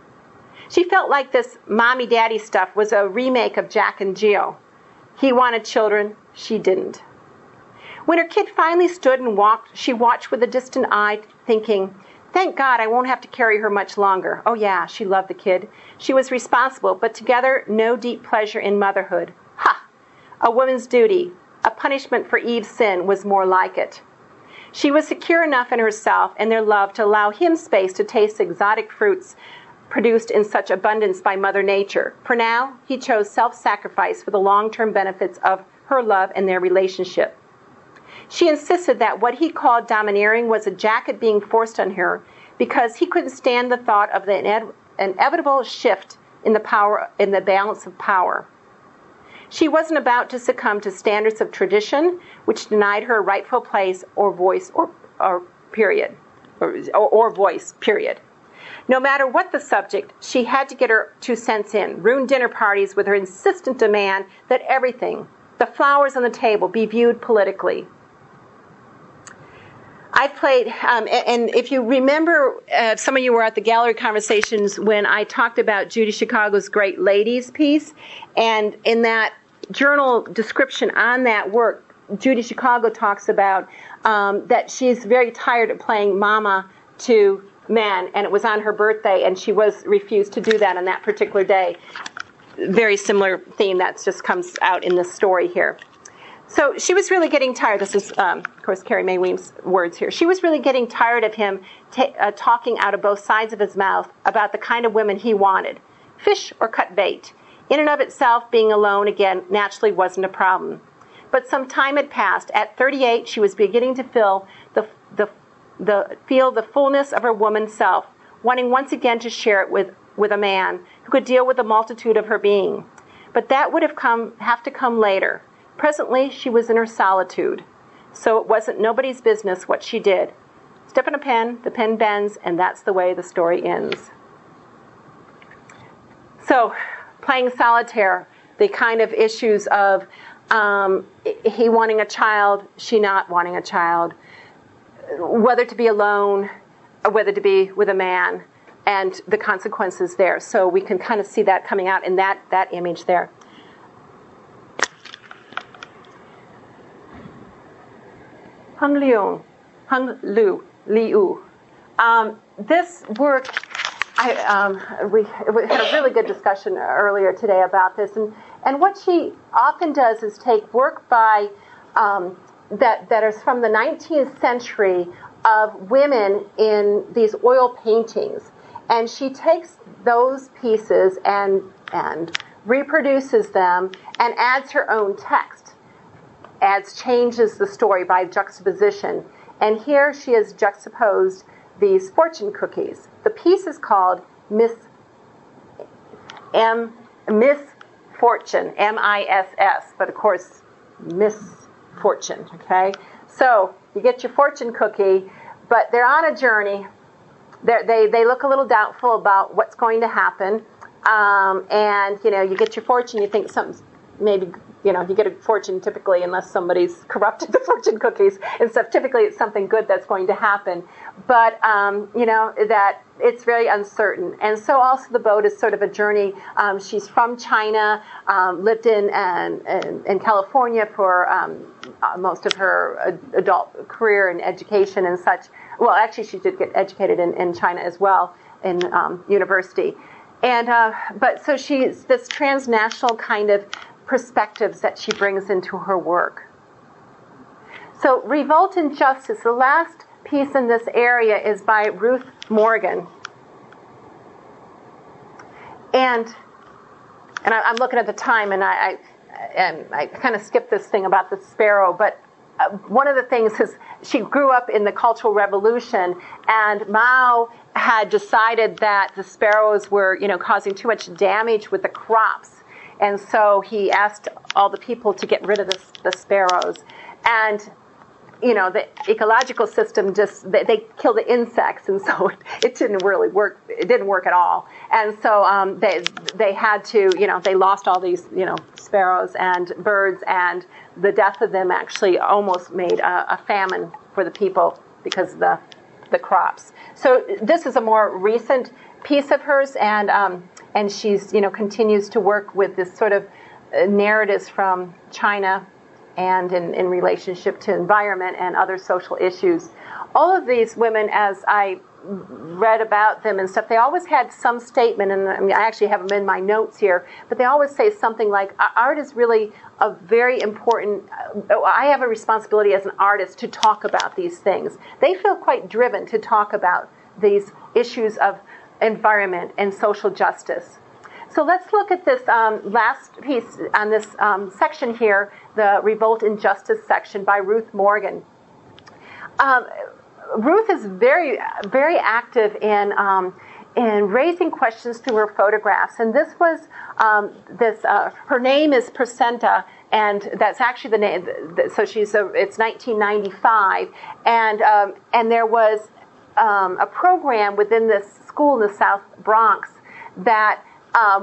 She felt like this mommy-daddy stuff was a remake of Jack and Jill. He wanted children, she didn't. When her kid finally stood and walked, she watched with a distant eye, thinking, "Thank God I won't have to carry her much longer." Oh yeah, she loved the kid. She was responsible, but together, no deep pleasure in motherhood. Ha! A woman's duty, a punishment for Eve's sin, was more like it. She was secure enough in herself and their love to allow him space to taste exotic fruits produced in such abundance by Mother Nature. For now, he chose self-sacrifice for the long-term benefits of her love and their relationship. She insisted that what he called domineering was a jacket being forced on her because he couldn't stand the thought of the ine- inevitable shift in the power, in the balance of power. She wasn't about to succumb to standards of tradition, which denied her a rightful place or voice or, or period, or, or voice, period. No matter what the subject, she had to get her two cents in, ruin dinner parties with her insistent demand that everything, the flowers on the table, be viewed politically. I played, um, and if you remember, uh, some of you were at the gallery conversations when I talked about Judy Chicago's Great Ladies piece, and in that journal description on that work, Judy Chicago talks about um, that she's very tired of playing mama to men, and it was on her birthday, and she was refused to do that on that particular day. Very similar theme that just comes out in this story here. So she was really getting tired. This is, um, of course, Carrie Mae Weems' words here. She was really getting tired of him ta- uh, talking out of both sides of his mouth about the kind of women he wanted, fish or cut bait. In and of itself, being alone again naturally wasn't a problem. But some time had passed. At thirty-eight, she was beginning to feel the the the feel the fullness of her woman self, wanting once again to share it with, with a man who could deal with the multitude of her being. But that would have come have to come later. Presently, she was in her solitude, so it wasn't nobody's business what she did. Step on a pen, the pen bends, and that's the way the story ends. So, playing solitaire, the kind of issues of um, he wanting a child, she not wanting a child, whether to be alone or whether to be with a man, and the consequences there. So we can kind of see that coming out in that, that image there. Hung Liu, Hung Liu, Liu. Um, this work, I, um, we, we had a really good discussion earlier today about this, and, and what she often does is take work by um, that, that is from the nineteenth century of women in these oil paintings. And she takes those pieces and, and reproduces them and adds her own text, adds, changes the story by juxtaposition. And here she has juxtaposed these fortune cookies. The piece is called Miss M Miss Fortune, M I S S, but of course Miss Fortune. Okay, so you get your fortune cookie, but they're on a journey. They're, they they look a little doubtful about what's going to happen, um, and you know you get your fortune. You think something's maybe. You know, you get a fortune typically unless somebody's corrupted the fortune cookies and stuff. Typically it's something good that's going to happen. But, um, you know, that it's very uncertain. And so also the boat is sort of a journey. Um, she's from China, um, lived in, and, and, in California for um, uh, most of her adult career and education and such. Well, actually she did get educated in, in China as well, in um, university. And, uh, but so she's this transnational kind of perspectives that she brings into her work. So Revolt and Justice, the last piece in this area is by Ruth Morgan. And and I, I'm looking at the time, and I, I and I kind of skipped this thing about the sparrow, but uh, one of the things is she grew up in the Cultural Revolution, and Mao had decided that the sparrows were, you know, causing too much damage with the crops. And so he asked all the people to get rid of the, the sparrows. And, you know, the ecological system just, they, they kill the insects, and so it, it didn't really work. It didn't work at all. And so um, they they had to, you know, they lost all these, you know, sparrows and birds, and the death of them actually almost made a, a famine for the people because of the, the crops. So this is a more recent piece of hers, and um, and she's, you know, continues to work with this sort of uh, narratives from China and in, in relationship to environment and other social issues. All of these women, as I read about them and stuff, they always had some statement, and I mean, I actually have them in my notes here, but they always say something like, art is really a very important, uh, I have a responsibility as an artist to talk about these things. They feel quite driven to talk about these issues of environment and social justice. So let's look at this um, last piece on this um, section here, the Revolt and Justice section by Ruth Morgan. Um, Ruth is very, very active in um, in raising questions through her photographs, and this was um, this. Uh, her name is Placenta, and that's actually the name. So she's a, it's nineteen ninety-five, and um, and there was um, a program within this school in the South Bronx that um,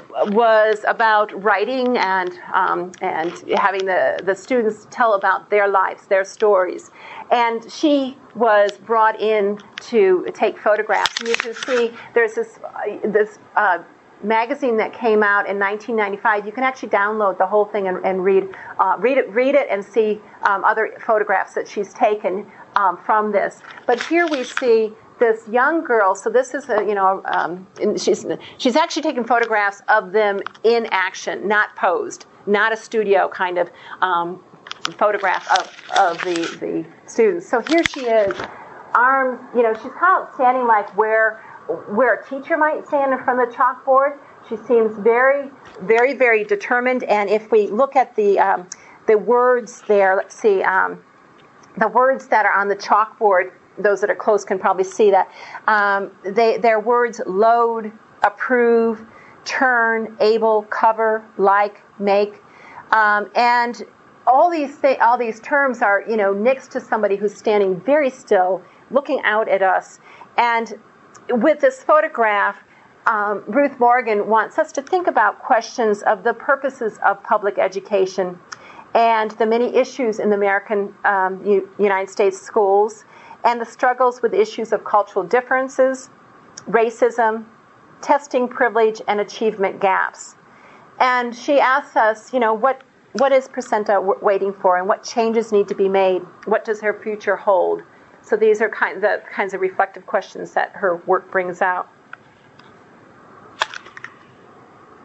was about writing and um, and having the, the students tell about their lives, their stories. And she was brought in to take photographs. And you can see there's this uh, this uh, magazine that came out in nineteen ninety-five. You can actually download the whole thing and, and read uh, read it read it and see um, other photographs that she's taken um, from this. But here we see this young girl. So this is a, you know, um, she's she's actually taken photographs of them in action, not posed, not a studio kind of um, photograph of, of the, the students. So here she is, arms, you know, she's kind of standing like where where a teacher might stand in front of the chalkboard. She seems very, very, very determined. And if we look at the um, the words there, let's see, um, the words that are on the chalkboard, those that are close can probably see that. Um, they, their words: load, approve, turn, able, cover, like, make, um, and all these th- all these terms are, you know, next to somebody who's standing very still, looking out at us. And with this photograph, um, Ruth Morgan wants us to think about questions of the purposes of public education and the many issues in the American um, U- United States schools, and the struggles with issues of cultural differences, racism, testing privilege, and achievement gaps. And she asks us, you know, what what is Placenta w- waiting for, and what changes need to be made? What does her future hold? So these are kind the kinds of reflective questions that her work brings out.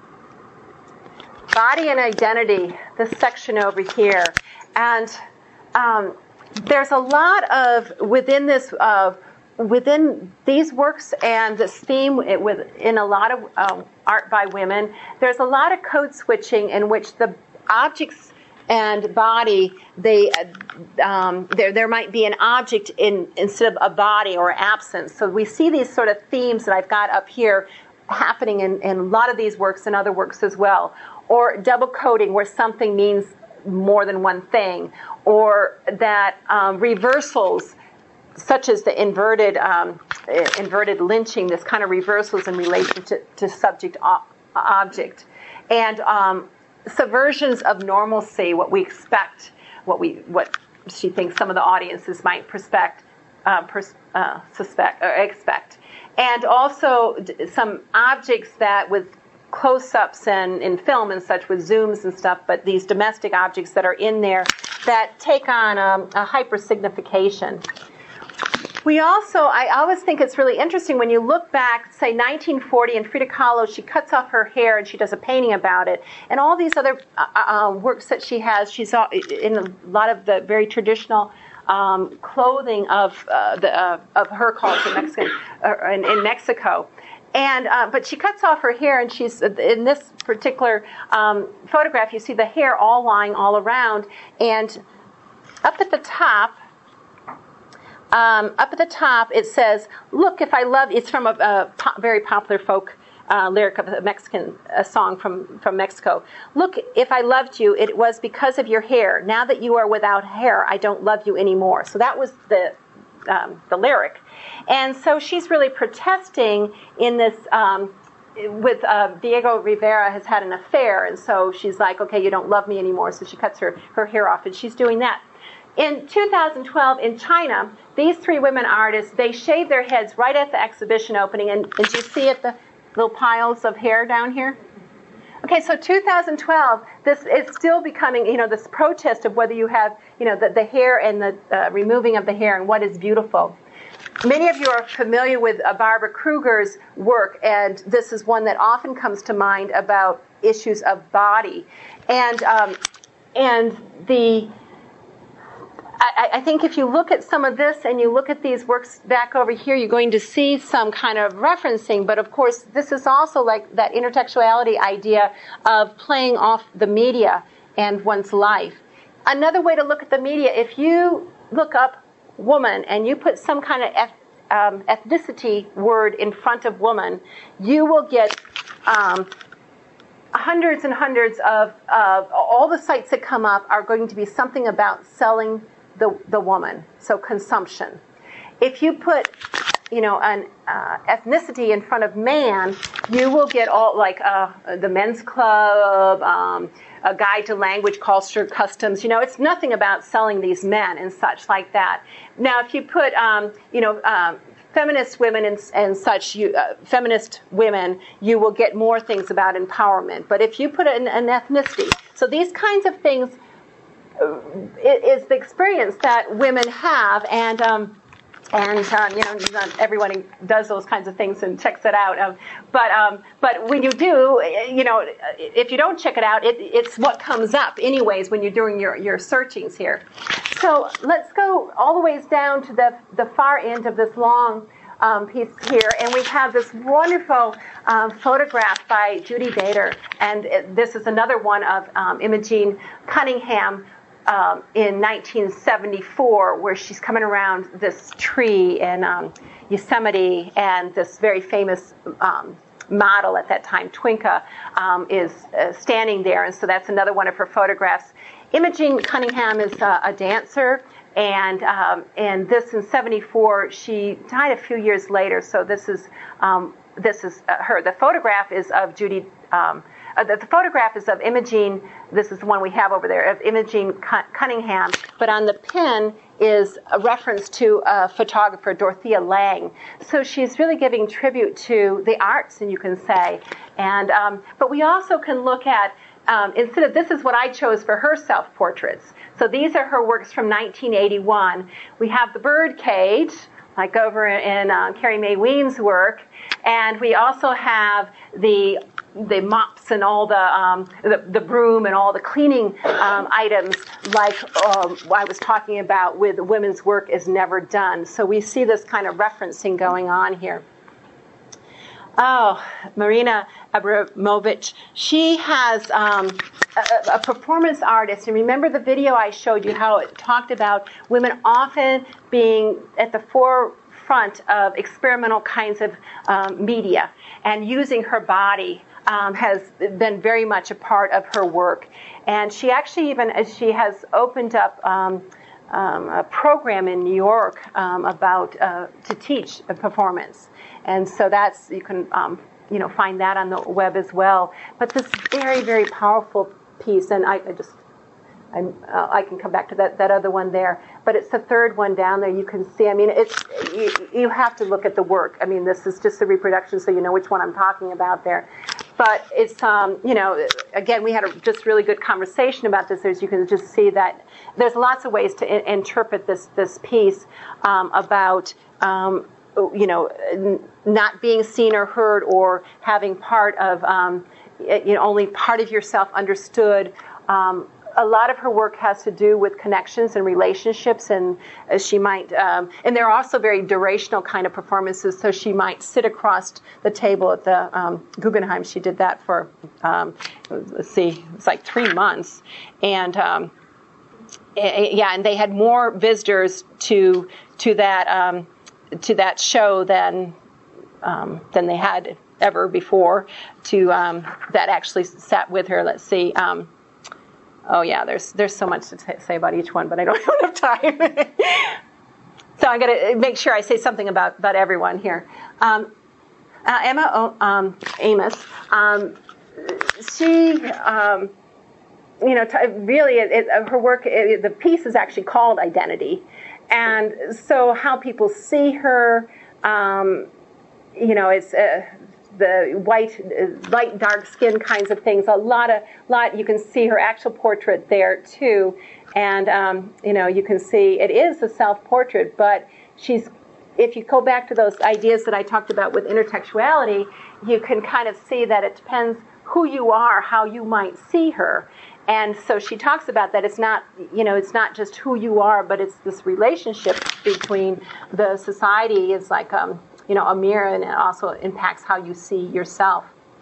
Body and identity, this section over here. And um, there's a lot of, within this, uh, within these works and this theme it, with, in a lot of um, art by women, there's a lot of code switching in which the objects and body, they, um, there there might be an object in instead of a body or absence. So we see these sort of themes that I've got up here happening in, in a lot of these works and other works as well. Or double coding, where something means more than one thing. Or that um, reversals, such as the inverted um, inverted lynching, this kind of reversals in relation to, to subject o- object. And um, subversions of normalcy, what we expect, what we what she thinks some of the audiences might prospect, uh, pers- uh, suspect or expect, and also some objects that with close-ups and in film and such with zooms and stuff, but these domestic objects that are in there that take on um, a hyper-signification. We also, I always think it's really interesting when you look back, say nineteen forty, in Frida Kahlo, she cuts off her hair and she does a painting about it. And all these other uh, uh, works that she has, she's in a lot of the very traditional um, clothing of uh, the uh, of her culture, Mexican, uh, in, in Mexico. And uh, but she cuts off her hair, and she's in this particular um, photograph. You see the hair all lying all around, and up at the top. Um, up at the top, it says, "Look, if I love," it's from a, a po- very popular folk uh, lyric of a Mexican a song from, from Mexico. "Look, if I loved you, it was because of your hair. Now that you are without hair, I don't love you anymore." So that was the um, the lyric. And so she's really protesting in this, um, with uh, Diego Rivera has had an affair, and so she's like, okay, you don't love me anymore, so she cuts her, her hair off, and she's doing that. In two thousand twelve, in China, these three women artists, they shaved their heads right at the exhibition opening. And did you see it, the little piles of hair down here? Okay, so two thousand twelve, this is still becoming, you know, this protest of whether you have, you know, the, the hair and the uh, removing of the hair and what is beautiful. Many of you are familiar with uh, Barbara Kruger's work, and this is one that often comes to mind about issues of body. And um, and the... I, I think if you look at some of this and you look at these works back over here, you're going to see some kind of referencing. But of course, this is also like that intertextuality idea of playing off the media and one's life. Another way to look at the media, if you look up woman and you put some kind of eth- um, ethnicity word in front of woman, you will get um, hundreds and hundreds of, uh, all the sites that come up are going to be something about selling the the woman, so consumption. If you put, you know, an uh, ethnicity in front of man, you will get all like uh, the men's club, um, a guide to language, culture, customs. You know, it's nothing about selling these men and such like that. Now, if you put, um, you know, um, feminist women and, and such, you, uh, feminist women, you will get more things about empowerment. But if you put an, an ethnicity, so these kinds of things is the experience that women have, and um, and um, you know, not everyone does those kinds of things and checks it out. Um, but um, but when you do, you know, if you don't check it out, it, it's what comes up anyways when you're doing your, your searchings here. So let's go all the ways down to the the far end of this long um, piece here, and we have this wonderful um, photograph by Judy Bader, and it, this is another one of um, Imogene Cunningham. Um, in nineteen seventy-four, where she's coming around this tree in um, Yosemite, and this very famous um, model at that time, Twinka, um, is uh, standing there, and so that's another one of her photographs. Imogene Cunningham is uh, a dancer, and um, and this in seventy-four, she died a few years later, so this is um, this is uh, her. The photograph is of Judy. Um, Uh, the, the photograph is of Imogene. This is the one we have over there of Imogene Cunningham. But on the pin is a reference to a photographer, Dorothea Lange. So she's really giving tribute to the arts, and you can say. And um, but we also can look at um, instead of this is what I chose for her self-portraits. So these are her works from nineteen eighty-one. We have the bird cage, like over in uh, Carrie Mae Weems' work, and we also have the the mops and all the, um, the the broom and all the cleaning um, items, like um, I was talking about with women's work is never done. So we see this kind of referencing going on here. Oh, Marina Abramovich, she has um, a, a performance artist. And remember the video I showed you, how it talked about women often being at the forefront of experimental kinds of um, media, and using her body um, has been very much a part of her work. And she actually even, as she has opened up um, um, a program in New York um, about uh, to teach a performance. And so that's, you can, um, you know, find that on the web as well. But this very, very powerful piece, and I, I just, I'm, uh, I can come back to that, that other one there. But it's the third one down there. You can see, I mean, it's, you, you have to look at the work. I mean, this is just a reproduction, so you know which one I'm talking about there. But it's, um, you know, again, we had a just really good conversation about this. As you can just see that there's lots of ways to in- interpret this this piece um, about, um, you know, n- not being seen or heard, or having part of, um, you know, only part of yourself understood. Um, a lot of her work has to do with connections and relationships, and as she might, um, and they're also very durational kind of performances. So she might sit across the table at the um, Guggenheim. She did that for, um, let's see, it's like three months, and um, yeah, and they had more visitors to to that. Um, to that show than um, than they had ever before, to um, that actually sat with her. Let's see. Um, oh yeah, there's there's so much to t- say about each one, but I don't have enough time. So I got to make sure I say something about, about everyone here. Um, uh, Emma o- um, Amos, um, she, um, you know, t- really, it, it, her work, it, the piece is actually called Identity. And so how people see her, um, you know, it's uh, the white, uh, light, dark skin kinds of things. A lot of, lot you can see her actual portrait there too, and um, you know, you can see it is a self-portrait. But she's, if you go back to those ideas that I talked about with intertextuality, you can kind of see that it depends who you are, how you might see her. And so she talks about that it's not, you know, it's not just who you are, but it's this relationship between the society is like, um, you know, a mirror, and it also impacts how you see yourself.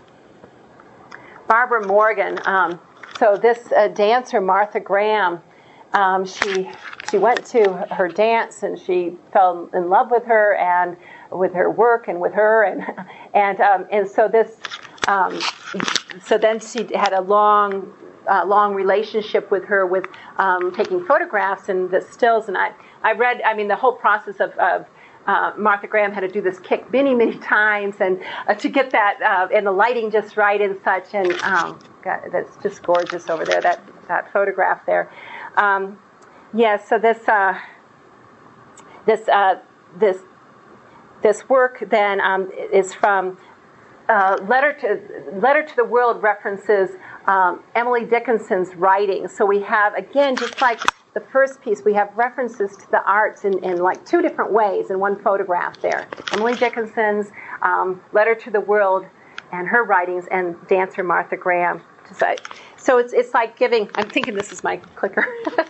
Barbara Morgan. Um, so this uh, dancer, Martha Graham, um, she she went to her dance and she fell in love with her and with her work and with her and and um, and so this um, so then she had a long. Uh, long relationship with her, with um, taking photographs and the stills. And I, I read, I mean, the whole process of, of uh, Martha Graham had to do this kick many, many times, and uh, to get that uh, and the lighting just right and such. And um, God, that's just gorgeous over there. That that photograph there. Um, yeah. So this uh, this uh, this this work then um, is from. Uh, letter to Letter to the World references um, Emily Dickinson's writing. So we have, again, just like the first piece, we have references to the arts in, in like two different ways in one photograph there. Emily Dickinson's um, Letter to the World and her writings, and dancer Martha Graham. So it's it's like giving. I'm thinking this is my clicker.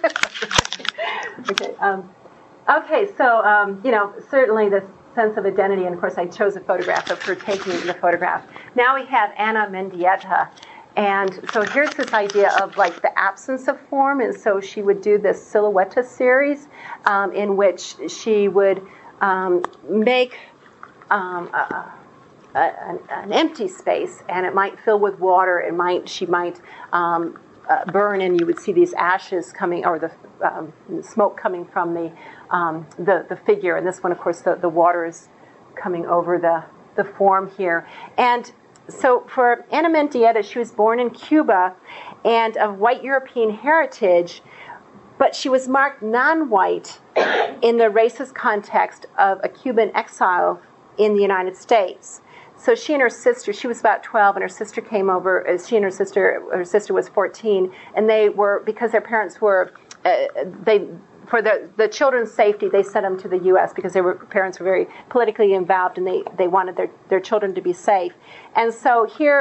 okay. Um, okay. So um, you know, certainly this sense of identity, and of course I chose a photograph of her taking the photograph. Now we have Ana Mendieta, and so here's this idea of like the absence of form, and so she would do this silhouette series um, in which she would um, make um, a, a, an, an empty space, and it might fill with water. It might she might um, uh, burn, and you would see these ashes coming, or the um, smoke coming from the Um, the, the figure, and this one, of course, the, the water is coming over the, the form here. And so for Ana Mendieta, she was born in Cuba and of white European heritage, but she was marked non-white in the racist context of a Cuban exile in the United States. So she and her sister, she was about twelve, and her sister came over, she and her sister, her sister was fourteen, and they were, because their parents were, uh, they, for the, the children's safety, they sent them to the U S because their parents were very politically involved, and they, they wanted their, their children to be safe. And so here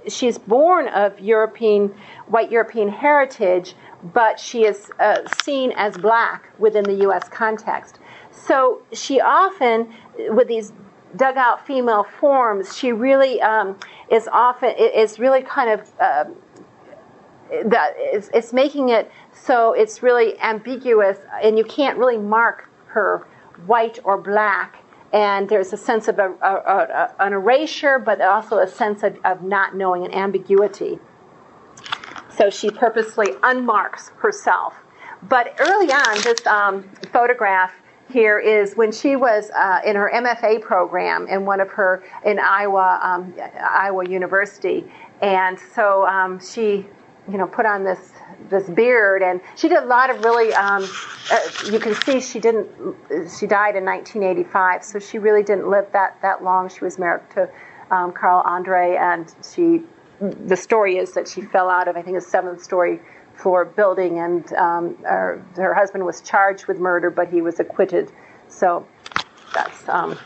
she's born of European, white European heritage, but she is uh, seen as black within the U S context. So she often, with these dugout female forms, she really um, is often, is really kind of, uh, that it's, it's making it so it's really ambiguous, and you can't really mark her white or black. And there's a sense of a, a, a, an erasure, but also a sense of, of not knowing, an ambiguity. So she purposely unmarks herself. But early on, this um, photograph here is when she was uh, in her M F A program in one of her, in Iowa, um, Iowa University. And so um, she, you know, put on this this beard, and she did a lot of really, um, uh, you can see she didn't, she died in nineteen eighty-five, so she really didn't live that, that long. She was married to um, Carl Andre, and she, the story is that she fell out of, I think, a seventh story floor building, and um, her, her husband was charged with murder, but he was acquitted. So that's, um,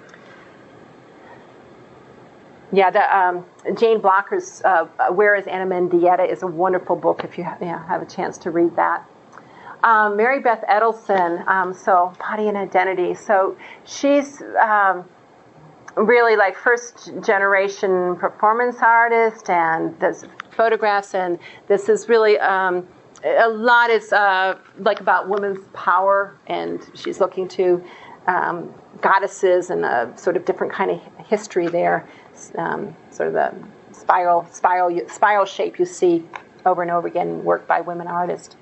yeah, the um, Jane Blocker's uh, Where is Anna Mendieta is a wonderful book if you have, you know, have a chance to read that. Um, Mary Beth Edelson, um, so Body and Identity. So she's um, really like first generation performance artist, and there's photographs, and this is really um, a lot is uh, like about women's power, and she's looking to um, goddesses and a sort of different kind of history there. Um, sort of the spiral, spiral, spiral shape you see over and over again, work by women artists.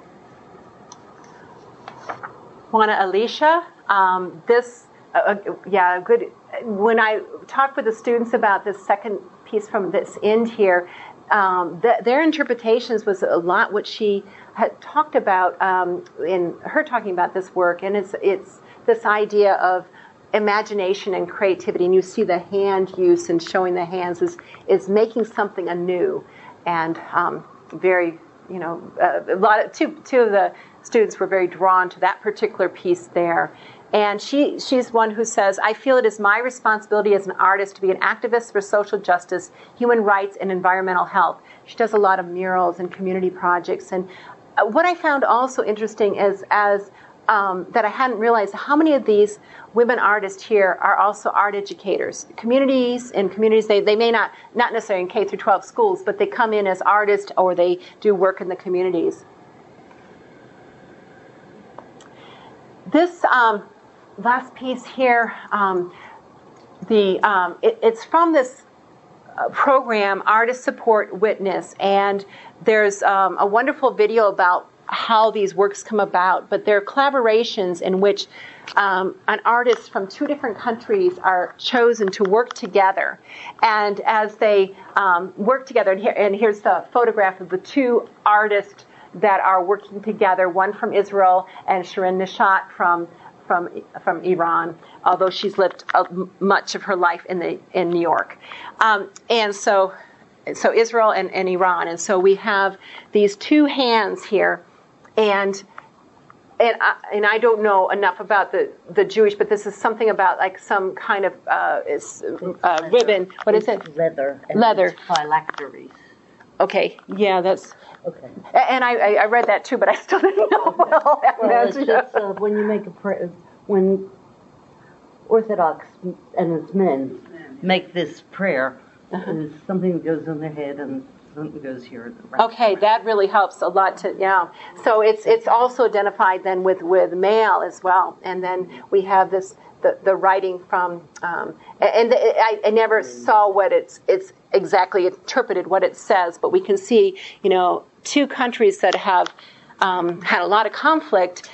Juana Alicia, um, this, uh, yeah, good. When I talked with the students about this second piece from this end here, um, th- their interpretations was a lot what she had talked about um, in her talking about this work, and it's it's this idea of imagination and creativity, and you see the hand use and showing the hands is is making something anew, and um, very, you know, uh, a lot of two two of the students were very drawn to that particular piece there. And she she's one who says, I feel it is my responsibility as an artist to be an activist for social justice, human rights, and environmental health. She does a lot of murals and community projects. And what I found also interesting is as Um, that I hadn't realized how many of these women artists here are also art educators. Communities and communities, they, they may not, not necessarily in K through twelve schools, but they come in as artists or they do work in the communities. This um, last piece here, um, the um, it, it's from this uh, program, Artist Support Witness, and there's um, a wonderful video about how these works come about, but they're collaborations in which um, an artist from two different countries are chosen to work together. And as they um, work together, and, here, and here's the photograph of the two artists that are working together, one from Israel and Shirin Nishat from from from Iran, although she's lived uh, much of her life in the in New York. Um, and so so Israel and, and Iran. And so we have these two hands here. And and I, and I don't know enough about the, the Jewish, but this is something about like some kind of uh, is, uh, ribbon. What is it? Leather. And Leather. It's phylacteries. Okay. Yeah, that's. Okay. And I, I read that too, but I still didn't know what all that well, meant. it's just uh, when you make a prayer, when Orthodox and its men make this prayer, uh-huh. There's something that goes on their head and something goes here. Okay, that really helps a lot to, yeah. So it's it's also identified then with, with male as well. And then we have this, the, the writing from, um, and the, I, I never saw what it's, it's exactly interpreted, what it says, but we can see, you know, two countries that have um, had a lot of conflict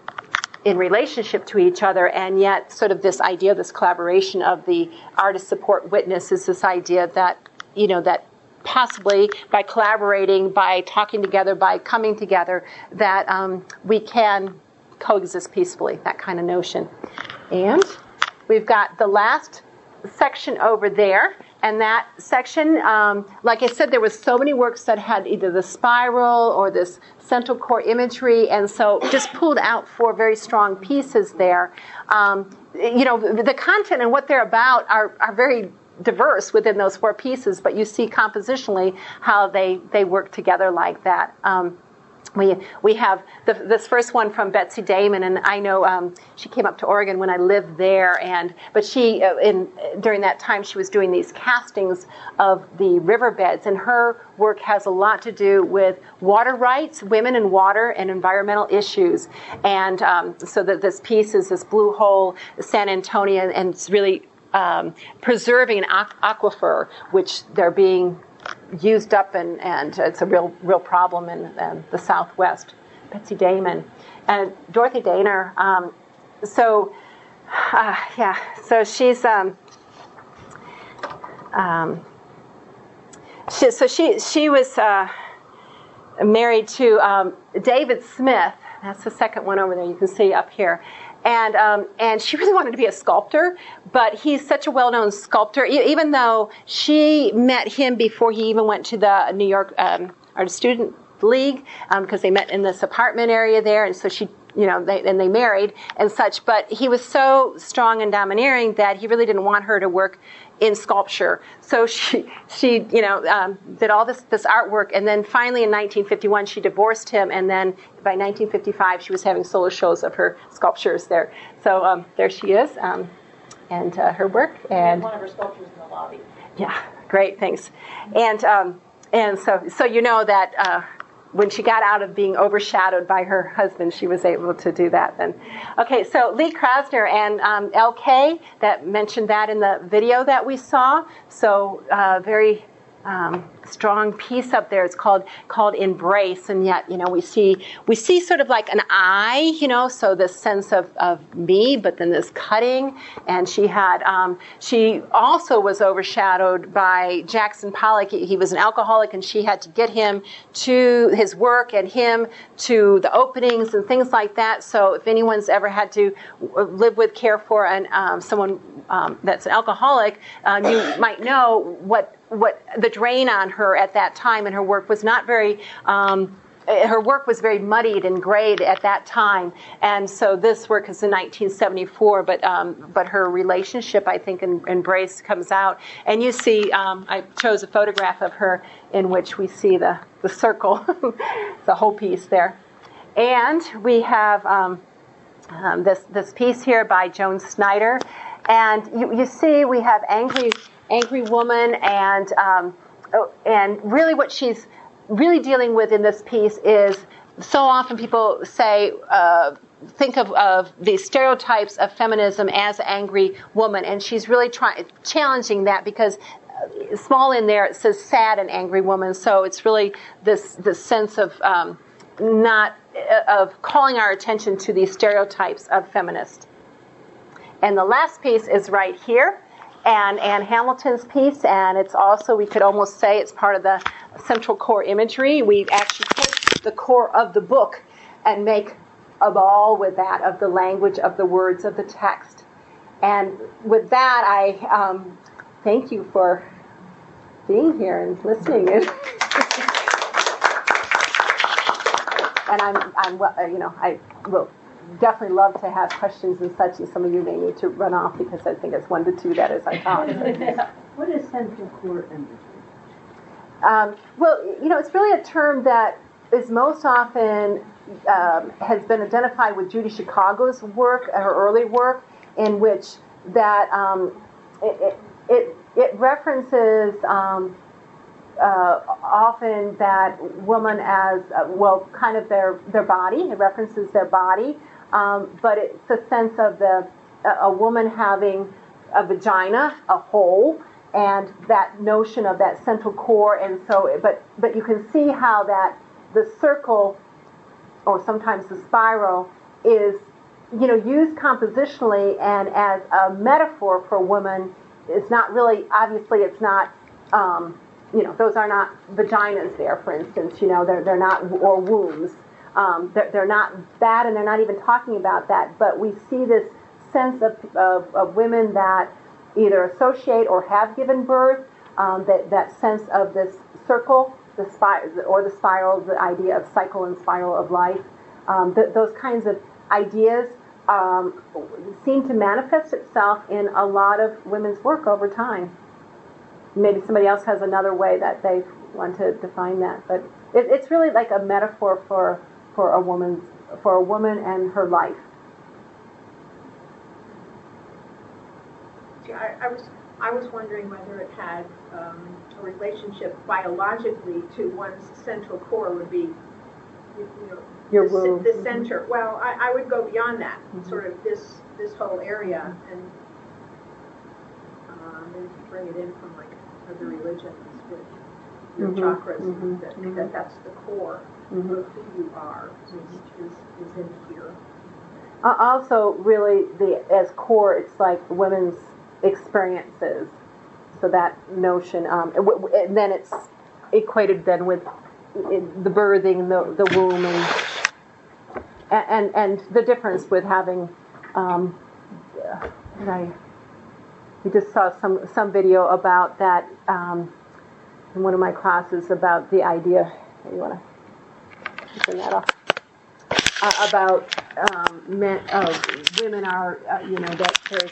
in relationship to each other, and yet sort of this idea, this collaboration of the Artist Support Witness is this idea that, you know, that possibly by collaborating, by talking together, by coming together, that um, we can coexist peacefully, that kind of notion. And we've got the last section over there, and that section, um, like I said, there was so many works that had either the spiral or this central core imagery, and so just pulled out four very strong pieces there. Um, you know, the content and what they're about are, are very diverse within those four pieces, but you see compositionally how they, they work together like that. Um, We we have the, this first one from Betsy Damon, and I know um, she came up to Oregon when I lived there, and but she uh, in during that time she was doing these castings of the riverbeds, and her work has a lot to do with water rights, women and water, and environmental issues. And um, so that this piece is this blue hole, San Antonio, and it's really um, preserving an aqu- aquifer, which they're being used up, and, and it's a real real problem in, in the Southwest. Betsy Damon and Dorothy Daner. Um, so uh, yeah, so she's um, um, she, so she she was uh, married to um, David Smith. That's the second one over there. You can see up here. And um, and she really wanted to be a sculptor, but he's such a well-known sculptor. E- even though she met him before he even went to the New York um, Art Student League, because um, they met in this apartment area there, and so she, you know, they, and they married and such. But he was so strong and domineering that he really didn't want her to work in sculpture. So she, she, you know, um, did all this this artwork, and then finally in nineteen fifty-one she divorced him, and then by nineteen fifty-five she was having solo shows of her sculptures there. So um, there she is, um, and uh, her work, and one of her sculptures in the lobby. Yeah, great, thanks. And um, and so so you know that. Uh, When she got out of being overshadowed by her husband, she was able to do that then. Okay, so Lee Krasner and um, L K, that mentioned that in the video that we saw. So uh, very um, strong piece up there. It's called called Embrace, and yet, you know, we see we see sort of like an eye, you know, so this sense of, of me, but then this cutting. And she had um, she also was overshadowed by Jackson Pollock. He, he was an alcoholic, and she had to get him to his work and him to the openings and things like that. So if anyone's ever had to live with, care for, and um, someone um, that's an alcoholic, uh, you might know what. what the drain on her at that time, and her work was not very, um, her work was very muddied and grayed at that time. And so this work is in nineteen seventy-four, but um, but her relationship, I think, in Embrace comes out. And you see, um, I chose a photograph of her in which we see the, the circle, the whole piece there. And we have um, um, this, this piece here by Joan Snyder. And you, you see we have angry angry woman, and um, and really what she's really dealing with in this piece is, so often people say, uh, think of, of these stereotypes of feminism as angry woman, and she's really trying challenging that, because small in there it says sad and angry woman, so it's really this this sense of um, not of calling our attention to these stereotypes of feminists. And the last piece is right here. And Anne Hamilton's piece, and it's also, we could almost say it's part of the central core imagery. We actually take the core of the book and make a ball with that, of the language, of the words, of the text. And with that, I um, thank you for being here and listening. And I'm, I'm, you know, I will definitely love to have questions and such, and some of you may need to run off because I think it's one to two that as I talk. What is central core imagery? Um, well, you know, it's really a term that is most often um, has been identified with Judy Chicago's work, her early work, in which that um, it, it it references um, uh, often that woman as uh, well, kind of their their body. It references their body. Um, but it's a sense of the a woman having a vagina, a hole, and that notion of that central core. And so, but but you can see how that the circle, or sometimes the spiral, is, you know, used compositionally and as a metaphor for woman. It's not really, obviously, it's not. Um, you know, those are not vaginas there, for instance. You know, they're they're not, or wombs. Um, they're, they're not that, and they're not even talking about that, but we see this sense of, of, of women that either associate or have given birth, um, that, that sense of this circle, the spir- or the spiral, the idea of cycle and spiral of life. Um, th- those kinds of ideas um, seem to manifest itself in a lot of women's work over time. maybe somebody else has another way that they want to define that. But it, it's really like a metaphor for for a woman's for a woman and her life. I, I was I was wondering whether it had um, a relationship biologically to one's central core would be, you, you know, Your the, womb. the center. Well, I, I would go beyond that, Mm-hmm. sort of this this whole area, and um, maybe bring it in from like other religions with your Mm-hmm. chakras, Mm-hmm. that, Mm-hmm. that that's the core Mm-hmm. of who you are is, is, is in here. Uh, also, really, the as core, it's like women's experiences. So that notion, um, and, w- and then it's equated then with the birthing, the the womb, and and and the difference with having. Um, did I? We just saw some some video about that um, in one of my classes about the idea. You want to turn that off? Uh, about um, men, uh, women are, uh, you know, that there's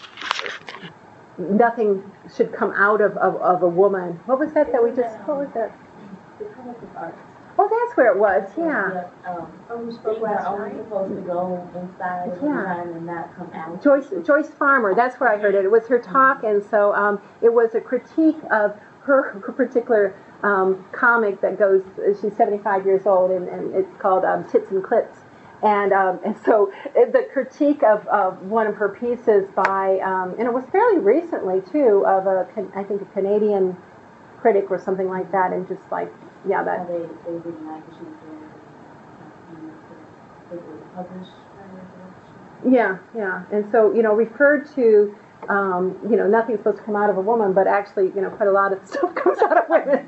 nothing should come out of, of, of a woman. What was that that we just, what was that? Oh, that's where it was, yeah. Um, Oh, you spoke things are last only night? supposed to go inside of the Yeah. vagina and not come out. Joyce Joyce Farmer, that's where I heard it. It was her talk, and so um, it was a critique of her, her particular um, comic that goes, she's seventy-five years old, and, and it's called um, Tits and Clits. And um, and so it, the critique of, of one of her pieces by, um, and it was fairly recently too, of a, I think a Canadian critic or something like that, and just like, yeah, How that, they, they didn't like what she was doing. uh, They would publish her. yeah, yeah. And so, you know, referred to, um, you know, nothing's supposed to come out of a woman, but actually, you know, quite a lot of stuff comes out of women.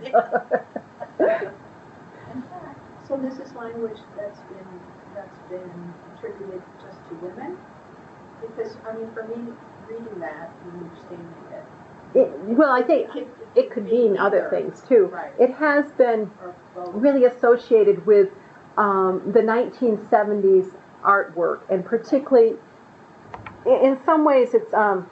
So this is language that's been that's been attributed just to women? Because, I mean, for me, reading that and understanding it, It, well, I think it could mean other things too. Right. It has been or both. really associated with um, the nineteen seventies artwork, and particularly, in, in some ways, it's um,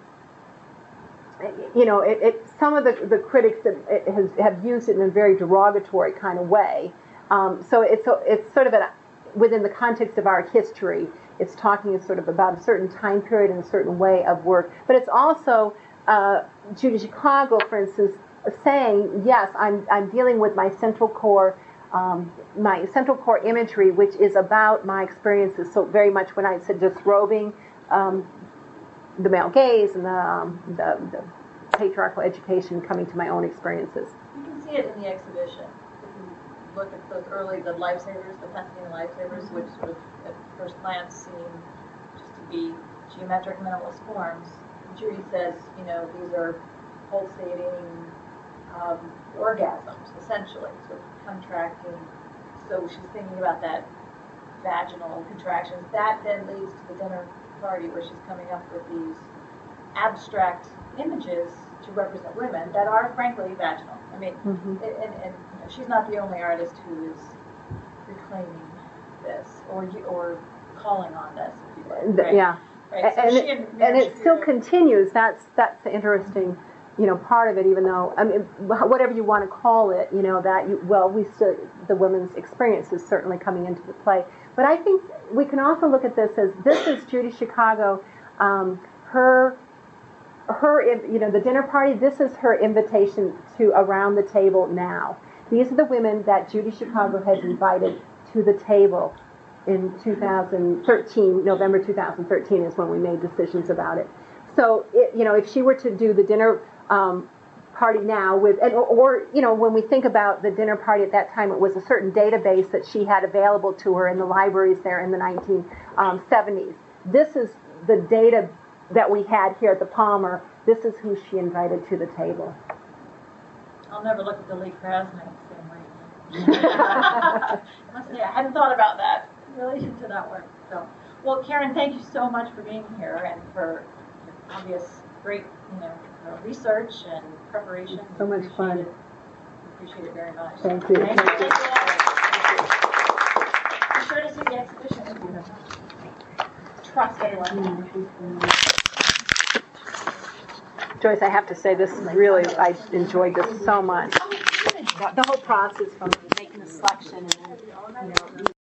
you know, it, it some of the, the critics that it has, have used it in a very derogatory kind of way. Um, so it's it's sort of a, within the context of art history. It's talking sort of about a certain time period and a certain way of work, but it's also uh, Judy Chicago, for instance, saying, yes, I'm I'm dealing with my central core, um, my central core imagery, which is about my experiences. So very much when I said disrobing um, the male gaze and the, um, the the patriarchal education, coming to my own experiences. You can see it in the exhibition. If you look at those early, the lifesavers, the Pasadena lifesavers, which sort of at first glance seem just to be geometric minimalist forms. Judy says, you know, these are pulsating um, orgasms, essentially, sort of contracting. So she's thinking about that vaginal contractions. That then leads to the dinner party where she's coming up with these abstract images to represent women that are, frankly, vaginal. I mean, Mm-hmm. and, and you know, she's not the only artist who is reclaiming this or or calling on this, if you will. Right? Yeah. Right. So and, she it, and, and it still Shapiro- continues. That's that's the interesting, you know, part of it. Even though, I mean, whatever you want to call it, you know, that you, well, we still, the women's experience is certainly coming into the play. But I think we can also look at this as this is Judy Chicago, um, her, her, you know, the dinner party. This is her invitation to around the table now. These are the women that Judy Chicago has invited to the table. In two thousand thirteen, November two thousand thirteen is when we made decisions about it. So, it, you know, if she were to do the dinner um, party now with, and, or, or, you know, when we think about the dinner party at that time, it was a certain database that she had available to her in the libraries there in the nineteen seventies. This is the data that we had here at the Palmer. This is who she invited to the table. I'll never look at the Lee Krasnick the same way. I must say, I hadn't thought about that in relation to that work. So, well, Karen, thank you so much for being here and for your obvious great, you know, uh, research and preparation. So We much appreciate fun. It. We appreciate it very much. Thank you. Thank you. Thank you all. Be sure to see the exhibition if you have. Trust everyone. Joyce, I have to say, this really, I enjoyed this so much. The whole process from making the selection and then, you know,